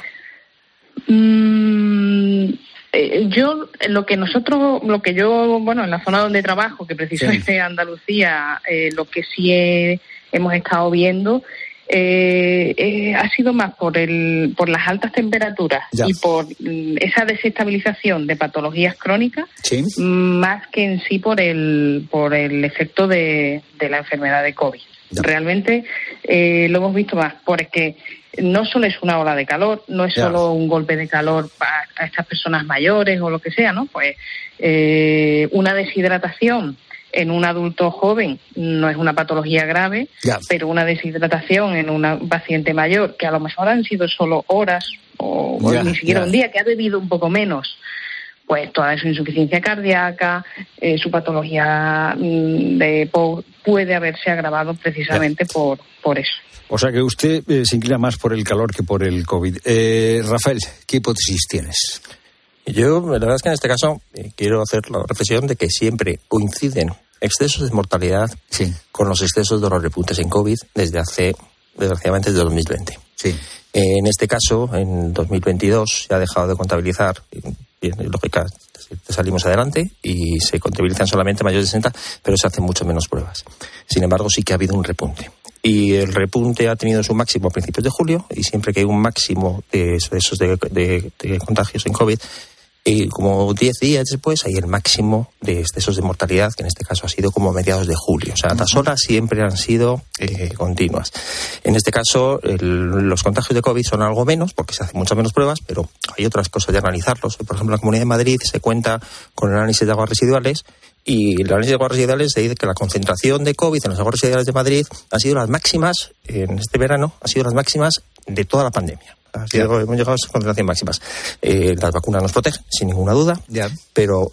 En la zona donde trabajo, que precisamente Andalucía, lo que sí hemos estado viendo ha sido más por las altas temperaturas y por esa desestabilización de patologías crónicas, más que en sí por el efecto de la enfermedad de COVID. Realmente lo hemos visto más porque no solo es una ola de calor, no es solo un golpe de calor a estas personas mayores o lo que sea, ¿no? Pues una deshidratación en un adulto joven no es una patología grave, pero una deshidratación en un paciente mayor, que a lo mejor han sido solo horas o ni siquiera un día, que ha bebido un poco menos, pues toda su insuficiencia cardíaca, su patología puede haberse agravado precisamente por eso. O sea que usted se inclina más por el calor que por el COVID. Rafael, ¿qué hipótesis tienes? Yo, la verdad es que en este caso quiero hacer la reflexión de que siempre coinciden excesos de mortalidad con los excesos de los repuntes en COVID desgraciadamente, desde 2020. En este caso, en 2022 se ha dejado de contabilizar, bien, es lógica, salimos adelante y se contabilizan solamente mayores de 60, pero se hacen mucho menos pruebas. Sin embargo, sí que ha habido un repunte. Y el repunte ha tenido su máximo a principios de julio, y siempre que hay un máximo de esos de contagios en COVID, y como 10 días después hay el máximo de excesos de mortalidad, que en este caso ha sido como a mediados de julio. O sea, las olas siempre han sido continuas. En este caso, los contagios de COVID son algo menos, porque se hacen muchas menos pruebas, pero hay otras cosas de analizarlos. Por ejemplo, en la Comunidad de Madrid se cuenta con el análisis de aguas residuales, y el análisis de aguas residuales se dice que la concentración de COVID en las aguas residuales de Madrid ha sido las máximas, en este verano, ha sido las máximas de toda la pandemia. Hemos llegado a esas concentraciones máximas. Las vacunas nos protegen, sin ninguna duda, pero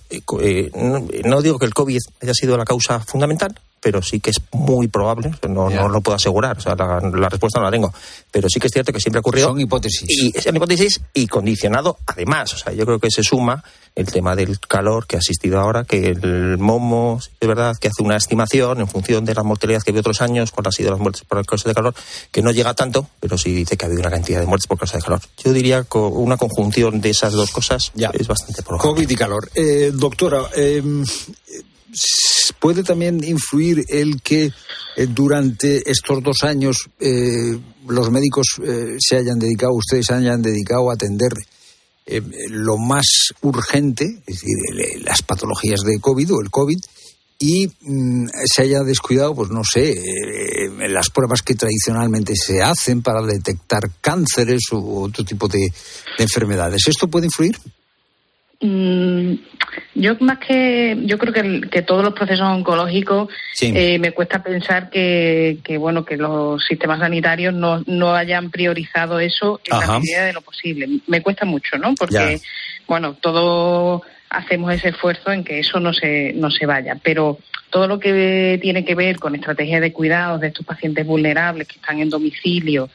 no digo que el COVID haya sido la causa fundamental, pero sí que es muy probable, no lo puedo asegurar, o sea, la respuesta no la tengo, pero sí que es cierto que siempre ha ocurrido. Son hipótesis. Son hipótesis y condicionado además, o sea, yo creo que se suma el tema del calor que ha existido ahora, que el MOMO, es verdad, que hace una estimación en función de la mortalidad que había otros años, cuáles han sido las muertes por causa de calor, que no llega tanto, pero sí dice que ha habido una cantidad de muertes por causa de calor. Yo diría que una conjunción de esas dos cosas es bastante probable. COVID y calor. Doctora, ¿puede también influir el que durante estos 2 años los médicos ustedes se hayan dedicado a atender lo más urgente, es decir, las patologías de COVID o el COVID, y se haya descuidado, pues no sé, las pruebas que tradicionalmente se hacen para detectar cánceres u otro tipo de enfermedades? ¿Esto puede influir? Yo creo que todos los procesos oncológicos me cuesta pensar que los sistemas sanitarios no hayan priorizado eso en la medida de lo posible. Me cuesta mucho, ¿no? Porque todos hacemos ese esfuerzo en que eso no se vaya, pero todo lo que tiene que ver con estrategias de cuidados de estos pacientes vulnerables que están en domicilio,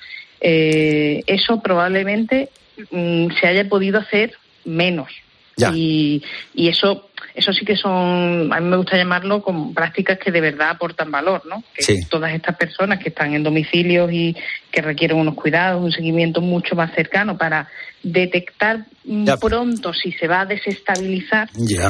eso probablemente se haya podido hacer menos. Y eso sí que son, a mí me gusta llamarlo como prácticas que de verdad aportan valor, ¿no? Que todas estas personas que están en domicilios y que requieren unos cuidados, un seguimiento mucho más cercano para detectar pronto si se va a desestabilizar,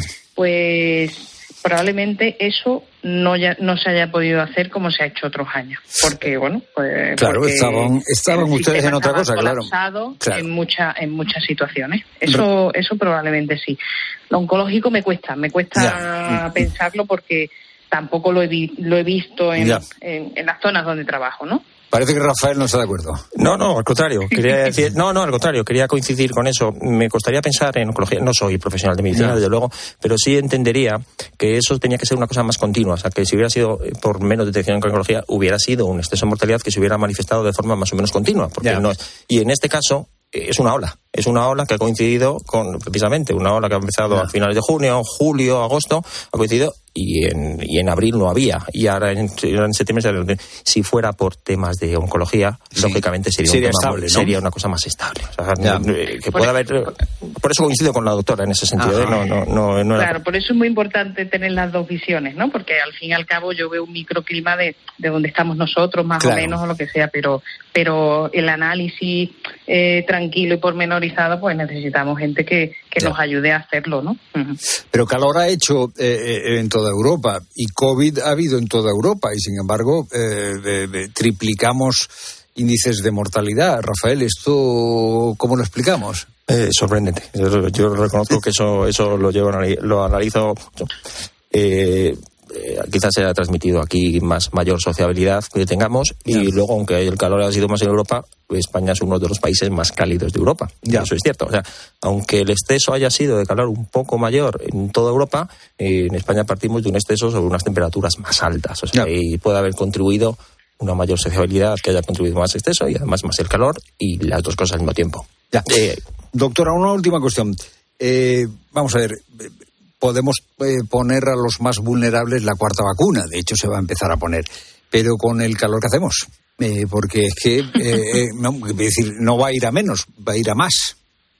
pues probablemente eso no se haya podido hacer como se ha hecho otros años, porque claro, estaban ustedes en otra cosa, claro. En muchas situaciones. Eso probablemente sí. Lo oncológico me cuesta pensarlo, porque tampoco lo he visto en las zonas donde trabajo, ¿no? Parece que Rafael no está de acuerdo. No, al contrario. Al contrario, quería coincidir con eso. Me costaría pensar en oncología. No soy profesional de medicina, desde luego, pero sí entendería que eso tenía que ser una cosa más continua. O sea, que si hubiera sido por menos detección en oncología, hubiera sido un exceso de mortalidad que se hubiera manifestado de forma más o menos continua. Porque y en este caso es una ola que ha coincidido con, precisamente, una ola que ha empezado a finales de junio, julio, agosto, ha coincidido, y en abril no había, y ahora en septiembre, si fuera por temas de oncología, lógicamente sería una cosa más estable. O sea, que pueda haber, por eso coincido con la doctora en ese sentido. Claro, por eso es muy importante tener las dos visiones, ¿no? Porque al fin y al cabo yo veo un microclima de donde estamos nosotros, más o menos, o lo que sea, pero el análisis tranquilo y pormenorizado, pues necesitamos gente que nos ayude a hacerlo, ¿no? Pero calor ha hecho en toda Europa, y COVID ha habido en toda Europa, y sin embargo triplicamos índices de mortalidad. Rafael, ¿esto cómo lo explicamos? Sorprendente. Yo reconozco que eso lo analizo. Quizás se haya transmitido aquí mayor sociabilidad que tengamos, y luego, aunque el calor ha sido más en Europa, España es uno de los países más cálidos de Europa. Eso es cierto. O sea, aunque el exceso haya sido de calor un poco mayor en toda Europa, en España partimos de un exceso sobre unas temperaturas más altas. O sea, y puede haber contribuido una mayor sociabilidad, que haya contribuido más exceso y además más el calor, y las dos cosas al mismo tiempo. Doctora, una última cuestión. Vamos a ver. Podemos poner a los más vulnerables la cuarta vacuna, de hecho se va a empezar a poner, pero con el calor que hacemos, porque es que no va a ir a menos, va a ir a más.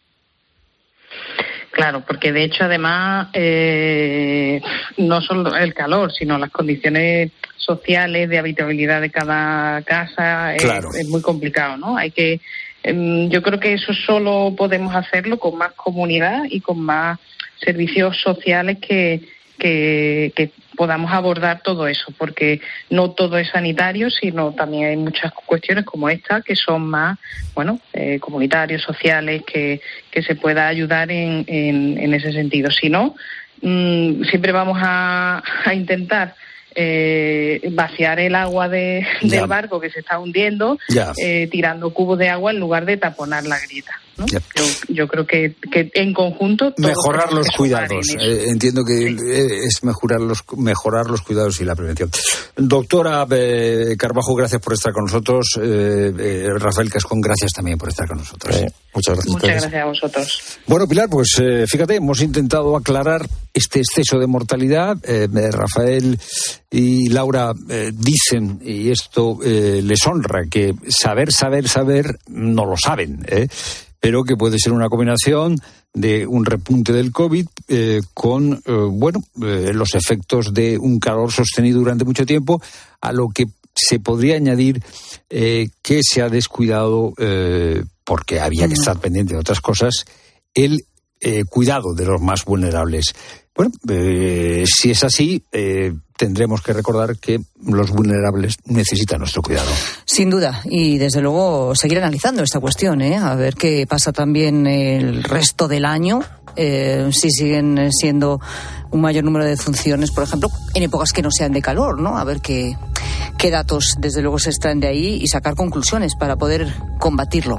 Claro, porque de hecho además no solo el calor, sino las condiciones sociales de habitabilidad de cada casa es muy complicado, ¿no? Yo creo que eso solo podemos hacerlo con más comunidad y con más servicios sociales que podamos abordar todo eso, porque no todo es sanitario, sino también hay muchas cuestiones como esta que son más, comunitarios, sociales, que se pueda ayudar en ese sentido. Si no, siempre vamos a intentar vaciar el agua del barco que se está hundiendo, tirando cubos de agua en lugar de taponar la grieta, ¿no? Yo creo que en conjunto mejorar los cuidados. Entiendo que es mejorar los cuidados y la prevención. Doctora Carbajo, gracias por estar con nosotros. Rafael Cascón, gracias también por estar con nosotros. Muchas gracias. Muchas gracias a vosotros. Bueno, Pilar, pues fíjate, hemos intentado aclarar este exceso de mortalidad. Rafael y Laura dicen, y esto les honra, que saber no lo saben, pero que puede ser una combinación de un repunte del COVID con los efectos de un calor sostenido durante mucho tiempo, a lo que se podría añadir que se ha descuidado, porque había que estar pendiente de otras cosas, el cuidado de los más vulnerables. Bueno, si es así, tendremos que recordar que los vulnerables necesitan nuestro cuidado. Sin duda, y desde luego seguir analizando esta cuestión, a ver qué pasa también el resto del año, si siguen siendo un mayor número de funciones, por ejemplo, en épocas que no sean de calor, ¿no? A ver qué datos desde luego se extraen de ahí y sacar conclusiones para poder combatirlo.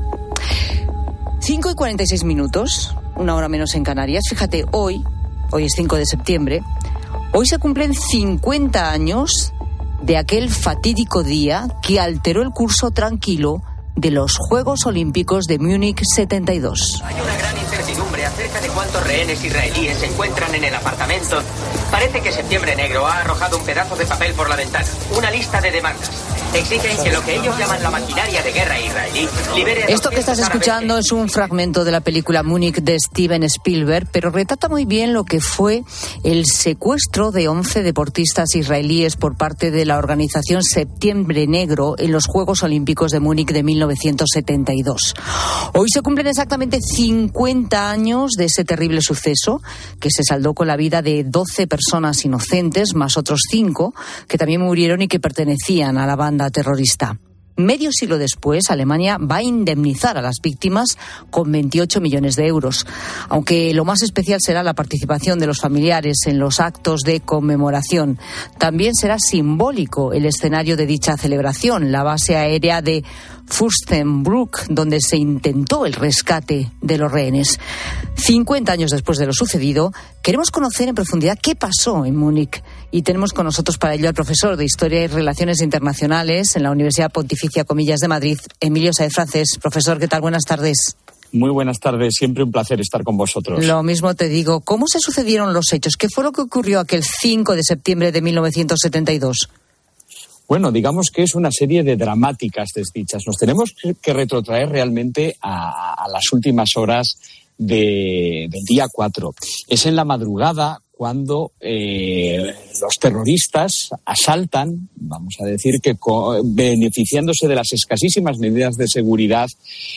5:46, una hora menos en Canarias. Fíjate, hoy es 5 de septiembre, hoy se cumplen 50 años de aquel fatídico día que alteró el curso tranquilo de los Juegos Olímpicos de Múnich 72. Hay una gran incertidumbre acerca de cuántos rehenes israelíes se encuentran en el apartamento. Parece que Septiembre Negro ha arrojado un pedazo de papel por la ventana. Una lista de demandas. Exigen que lo que ellos llaman la maquinaria de guerra israelí libere... Esto que estás escuchando es un fragmento de la película Múnich de Steven Spielberg, pero retrata muy bien lo que fue el secuestro de 11 deportistas israelíes por parte de la organización Septiembre Negro en los Juegos Olímpicos de Múnich de 1972. Hoy se cumplen exactamente 50 años de ese terrible suceso, que se saldó con la vida de 12 personas inocentes, más otros 5 que también murieron y que pertenecían a la banda terrorista. Medio siglo después, Alemania va a indemnizar a las víctimas con 28 millones de euros, aunque lo más especial será la participación de los familiares en los actos de conmemoración. También será simbólico el escenario de dicha celebración, la base aérea de Fürstenbrück, donde se intentó el rescate de los rehenes. 50 años después de lo sucedido, queremos conocer en profundidad qué pasó en Múnich. Y tenemos con nosotros para ello al profesor de Historia y Relaciones Internacionales en la Universidad Pontificia Comillas de Madrid, Emilio Sáez Francés. Profesor, ¿qué tal? Buenas tardes. Muy buenas tardes, siempre un placer estar con vosotros. Lo mismo te digo. ¿Cómo se sucedieron los hechos? ¿Qué fue lo que ocurrió aquel 5 de septiembre de 1972? Bueno, digamos que es una serie de dramáticas desdichas. Nos tenemos que retrotraer realmente a las últimas horas del día 4. Es en la madrugada cuando los terroristas asaltan, vamos a decir que beneficiándose de las escasísimas medidas de seguridad,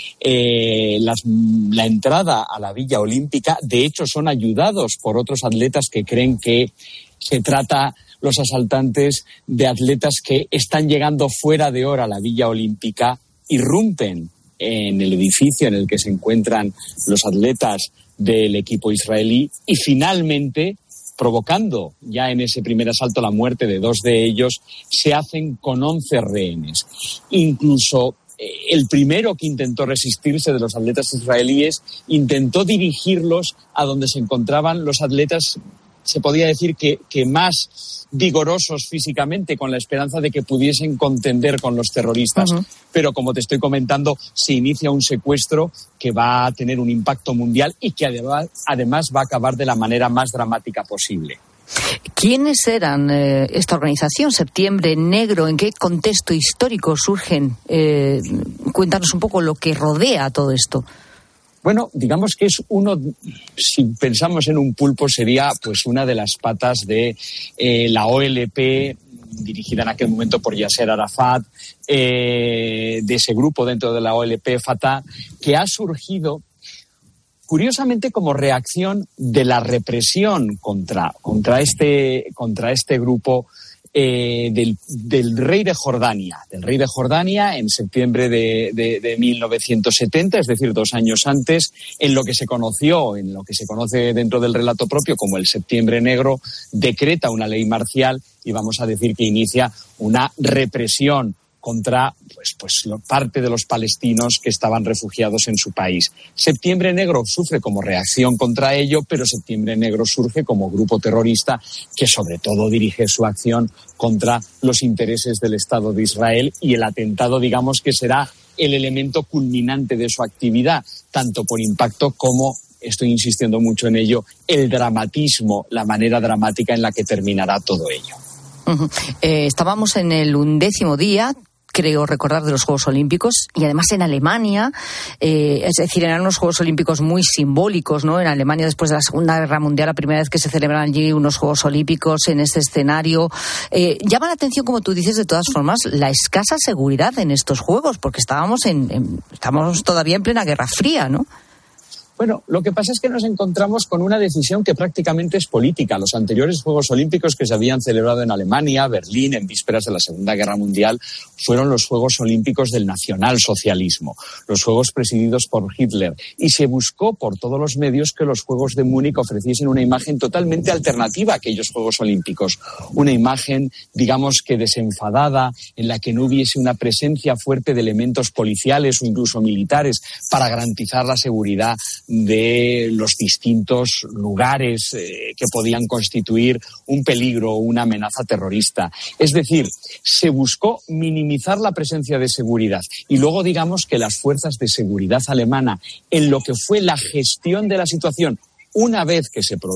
la entrada a la Villa Olímpica. De hecho, son ayudados por otros atletas que creen que se trata los asaltantes de atletas que están llegando fuera de hora a la Villa Olímpica, irrumpen en el edificio en el que se encuentran los atletas del equipo israelí y finalmente, provocando ya en ese primer asalto la muerte de 2 de ellos, se hacen con 11 rehenes. Incluso el primero que intentó resistirse de los atletas israelíes intentó dirigirlos a donde se encontraban los atletas, se podía decir que más vigorosos físicamente, con la esperanza de que pudiesen contender con los terroristas. Uh-huh. Pero como te estoy comentando, se inicia un secuestro que va a tener un impacto mundial y que además va a acabar de la manera más dramática posible. ¿Quiénes eran esta organización, Septiembre Negro? ¿En qué contexto histórico surgen? Cuéntanos un poco lo que rodea todo esto. Bueno, digamos que es si pensamos en un pulpo, sería pues una de las patas de la OLP, dirigida en aquel momento por Yasser Arafat, de ese grupo dentro de la OLP, Fatah, que ha surgido curiosamente como reacción de la represión contra este grupo del rey de Jordania en septiembre de 1970, es decir, 2 años antes, en lo que se conoce dentro del relato propio como el Septiembre Negro, decreta una ley marcial y vamos a decir que inicia una represión contra parte de los palestinos que estaban refugiados en su país. Septiembre Negro sufre como reacción contra ello, pero Septiembre Negro surge como grupo terrorista que sobre todo dirige su acción contra los intereses del Estado de Israel, y el atentado, digamos, que será el elemento culminante de su actividad, tanto por impacto como, estoy insistiendo mucho en ello, el dramatismo, la manera dramática en la que terminará todo ello. Uh-huh. Estábamos en el 11º día, creo recordar, de los Juegos Olímpicos, y además en Alemania, es decir, eran unos Juegos Olímpicos muy simbólicos, ¿no? En Alemania, después de la Segunda Guerra Mundial, la primera vez que se celebran allí unos Juegos Olímpicos en este escenario. Llama la atención, como tú dices, de todas formas, la escasa seguridad en estos Juegos, porque estamos todavía en plena Guerra Fría, ¿no? Bueno, lo que pasa es que nos encontramos con una decisión que prácticamente es política. Los anteriores Juegos Olímpicos que se habían celebrado en Alemania, Berlín, en vísperas de la Segunda Guerra Mundial, fueron los Juegos Olímpicos del nacionalsocialismo, los Juegos presididos por Hitler. Y se buscó por todos los medios que los Juegos de Múnich ofreciesen una imagen totalmente alternativa a aquellos Juegos Olímpicos. Una imagen, digamos que desenfadada, en la que no hubiese una presencia fuerte de elementos policiales o incluso militares para garantizar la seguridad de los distintos lugares que podían constituir un peligro o una amenaza terrorista. Es decir, se buscó minimizar la presencia de seguridad. Y luego digamos que las fuerzas de seguridad alemana, en lo que fue la gestión de la situación, una vez que se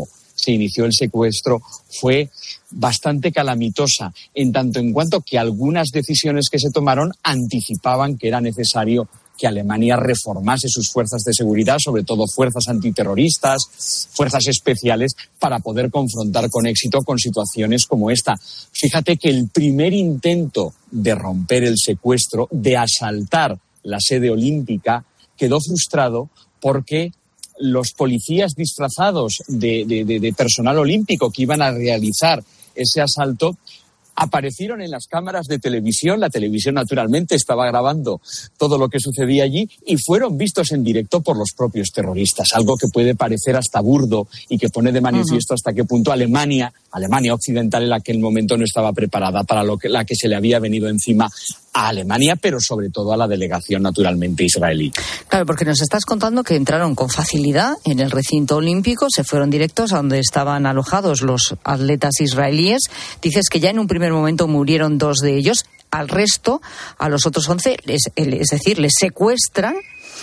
inició el secuestro, fue bastante calamitosa, en tanto en cuanto que algunas decisiones que se tomaron anticipaban que era necesario que Alemania reformase sus fuerzas de seguridad, sobre todo fuerzas antiterroristas, fuerzas especiales, para poder confrontar con éxito con situaciones como esta. Fíjate que el primer intento de romper el secuestro, de asaltar la sede olímpica, quedó frustrado porque los policías disfrazados de personal olímpico que iban a realizar ese asalto aparecieron en las cámaras de televisión. La televisión, naturalmente, estaba grabando todo lo que sucedía allí y fueron vistos en directo por los propios terroristas. Algo que puede parecer hasta burdo y que pone de manifiesto hasta qué punto Alemania occidental en aquel momento no estaba preparada para la que se le había venido encima a Alemania, pero sobre todo a la delegación, naturalmente, israelí. Claro, porque nos estás contando que entraron con facilidad en el recinto olímpico, se fueron directos a donde estaban alojados los atletas israelíes. Dices que ya en un primer momento murieron 2 de ellos, al resto, a los otros 11, es decir, les secuestran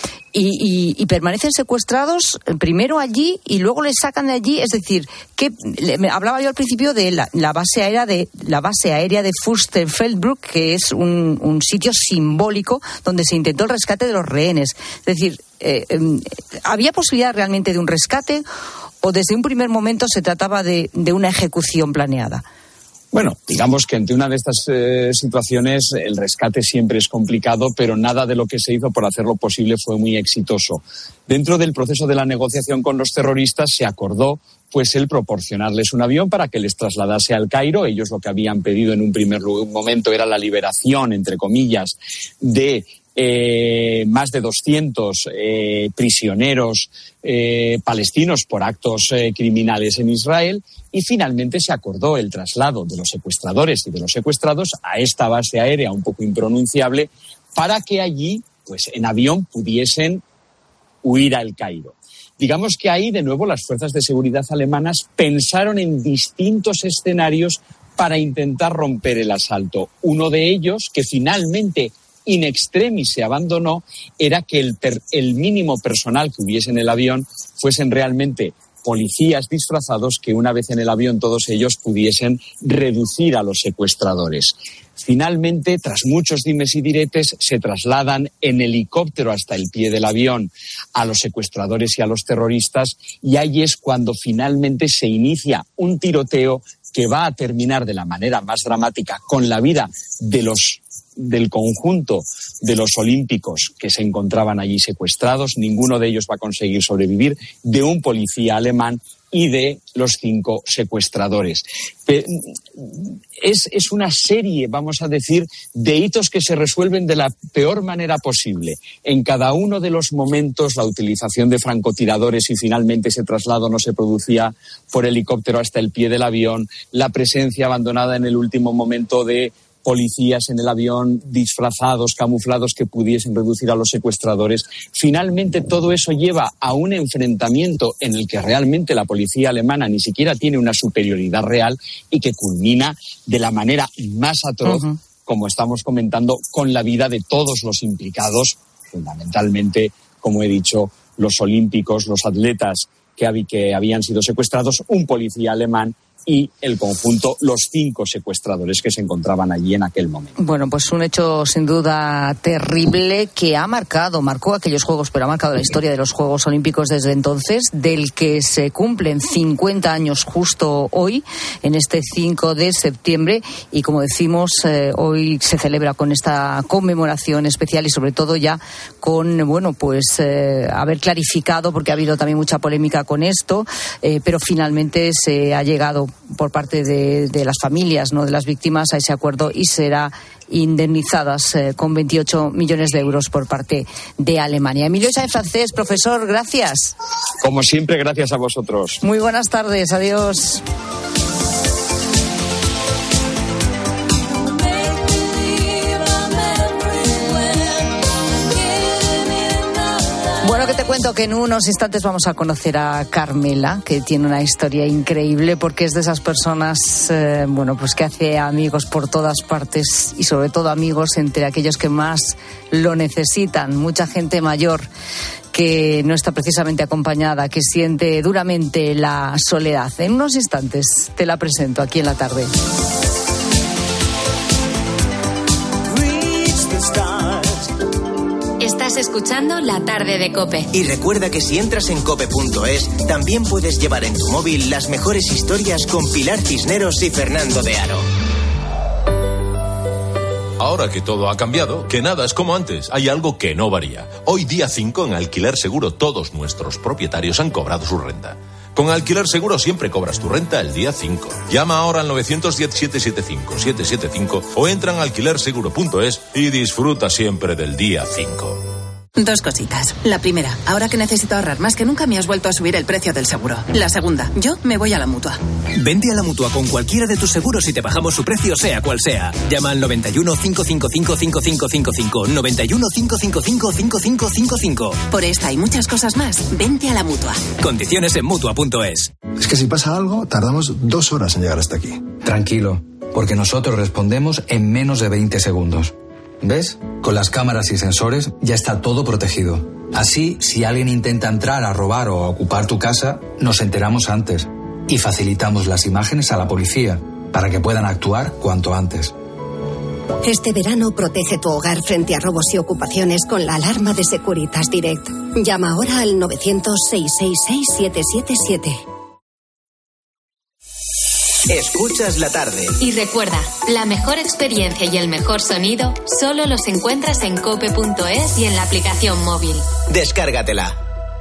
y permanecen secuestrados primero allí y luego les sacan de allí. Es decir, que hablaba yo al principio de la base aérea de Fürstenfeldbruck, que es un sitio simbólico donde se intentó el rescate de los rehenes. Es decir, ¿había posibilidad realmente de un rescate o desde un primer momento se trataba de una ejecución planeada? Bueno, digamos que ante una de estas situaciones el rescate siempre es complicado, pero nada de lo que se hizo por hacerlo posible fue muy exitoso. Dentro del proceso de la negociación con los terroristas se acordó pues el proporcionarles un avión para que les trasladase al Cairo. Ellos lo que habían pedido en un primer momento era la liberación, entre comillas, de más de 200 prisioneros palestinos por actos criminales en Israel, y finalmente se acordó el traslado de los secuestradores y de los secuestrados a esta base aérea un poco impronunciable para que allí, pues en avión, pudiesen huir al Cairo. Digamos que ahí, de nuevo, las fuerzas de seguridad alemanas pensaron en distintos escenarios para intentar romper el asalto. Uno de ellos, que finalmente in extremis se abandonó, era que el mínimo personal que hubiese en el avión fuesen realmente policías disfrazados que, una vez en el avión, todos ellos pudiesen reducir a los secuestradores. Finalmente, tras muchos dimes y diretes, se trasladan en helicóptero hasta el pie del avión a los secuestradores y a los terroristas, y ahí es cuando finalmente se inicia un tiroteo que va a terminar de la manera más dramática con la vida del conjunto de los olímpicos que se encontraban allí secuestrados. Ninguno de ellos va a conseguir sobrevivir, de un policía alemán y de los 5 secuestradores. Es una serie, vamos a decir, de hitos que se resuelven de la peor manera posible. En cada uno de los momentos, la utilización de francotiradores, y finalmente ese traslado no se producía por helicóptero hasta el pie del avión, la presencia abandonada en el último momento de policías en el avión disfrazados, camuflados, que pudiesen reducir a los secuestradores. Finalmente todo eso lleva a un enfrentamiento en el que realmente la policía alemana ni siquiera tiene una superioridad real y que culmina de la manera más atroz, como estamos comentando, con la vida de todos los implicados, fundamentalmente, como he dicho, los olímpicos, los atletas que habían sido secuestrados, un policía alemán y el conjunto, los 5 secuestradores que se encontraban allí en aquel momento. Bueno, pues un hecho sin duda terrible que marcó aquellos Juegos, pero ha marcado la historia de los Juegos Olímpicos desde entonces, del que se cumplen 50 años justo hoy, en este 5 de septiembre, y como decimos, hoy se celebra con esta conmemoración especial y sobre todo ya con, bueno, pues haber clarificado, porque ha habido también mucha polémica con esto, pero finalmente se ha llegado por parte de las familias, ¿no?, de las víctimas a ese acuerdo, y será indemnizadas con 28 millones de euros por parte de Alemania. Emilio Sáenz Francés, profesor, gracias. Como siempre, gracias a vosotros. Muy buenas tardes, adiós. Bueno, que te cuento que en unos instantes vamos a conocer a Carmela, que tiene una historia increíble, porque es de esas personas, bueno, pues que hace amigos por todas partes y sobre todo amigos entre aquellos que más lo necesitan. Mucha gente mayor que no está precisamente acompañada, que siente duramente la soledad. En unos instantes te la presento aquí en La Tarde. Estás escuchando La Tarde de COPE. Y recuerda que si entras en cope.es, también puedes llevar en tu móvil las mejores historias con Pilar Cisneros y Fernando de Aro. Ahora que todo ha cambiado, que nada es como antes, hay algo que no varía. Hoy, día 5, en Alquiler Seguro, todos nuestros propietarios han cobrado su renta. Con Alquiler Seguro siempre cobras tu renta el día 5. Llama ahora al 910-775-775 o entra en alquilerseguro.es y disfruta siempre del día 5. 2 cositas. La primera, ahora que necesito ahorrar más que nunca, me has vuelto a subir el precio del seguro. La segunda, yo me voy a la Mutua. Vente a la Mutua con cualquiera de tus seguros y te bajamos su precio, sea cual sea. Llama al 91 555 5555. 91 555 5555. Por esta y muchas cosas más, vente a la Mutua. Condiciones en Mutua.es. Es que si pasa algo, tardamos 2 horas en llegar hasta aquí. Tranquilo, porque nosotros respondemos en menos de 20 segundos. ¿Ves? Con las cámaras y sensores ya está todo protegido. Así, si alguien intenta entrar a robar o a ocupar tu casa, nos enteramos antes y facilitamos las imágenes a la policía para que puedan actuar cuanto antes. Este verano protege tu hogar frente a robos y ocupaciones con la alarma de Securitas Direct. Llama ahora al 900-666-777. Escuchas la tarde. Y recuerda, la mejor experiencia y el mejor sonido solo los encuentras en cope.es y en la aplicación móvil. Descárgatela.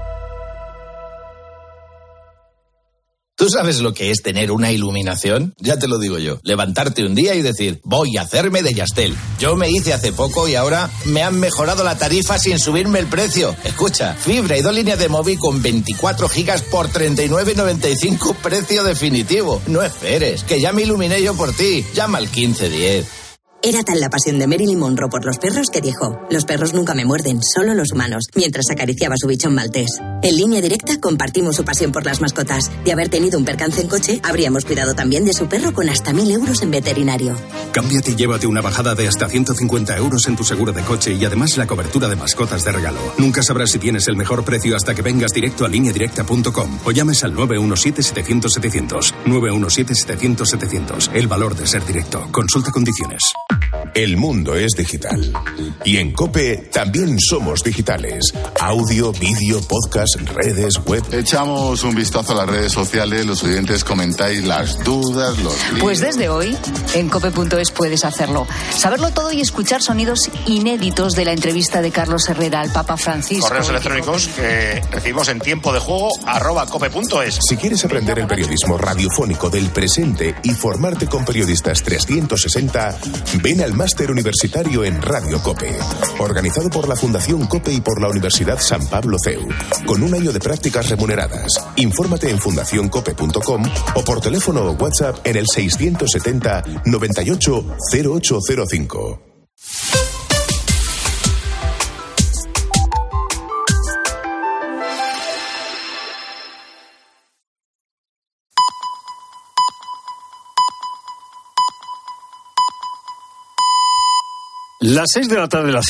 ¿Tú sabes lo que es tener una iluminación? Ya te lo digo yo. Levantarte un día y decir, voy a hacerme de Yastel. Yo me hice hace poco y ahora me han mejorado la tarifa sin subirme el precio. Escucha, fibra y 2 líneas de móvil con 24 gigas por 39,95, precio definitivo. No esperes, que ya me iluminé yo por ti. Llama al 1510. Era tal la pasión de Marilyn Monroe por los perros que dijo: los perros nunca me muerden, solo los humanos, mientras acariciaba su bichón maltés. En Línea Directa compartimos su pasión por las mascotas. De haber tenido un percance en coche, habríamos cuidado también de su perro con hasta 1.000 euros en veterinario. Cámbiate y llévate una bajada de hasta 150 euros en tu seguro de coche y además la cobertura de mascotas de regalo. Nunca sabrás si tienes el mejor precio hasta que vengas directo a lineadirecta.com o llames al 917-700-700. 917-700-700. El valor de ser directo. Consulta condiciones. El mundo es digital. Y en COPE también somos digitales. Audio, vídeo, podcast, redes, web. Echamos un vistazo a las redes sociales, los oyentes comentáis las dudas, los líos. Pues desde hoy, en cope.es puedes hacerlo. Saberlo todo y escuchar sonidos inéditos de la entrevista de Carlos Herrera al Papa Francisco. Correos electrónicos que recibimos en tiempo de juego @cope.es. Si quieres aprender el periodismo radiofónico del presente y formarte con periodistas 360, ven al máster universitario en Radio COPE, organizado por la Fundación COPE y por la Universidad San Pablo CEU, con 1 año de prácticas remuneradas. Infórmate en fundacioncope.com o por teléfono o WhatsApp en el 670 98 0805. Las 6 de la tarde, las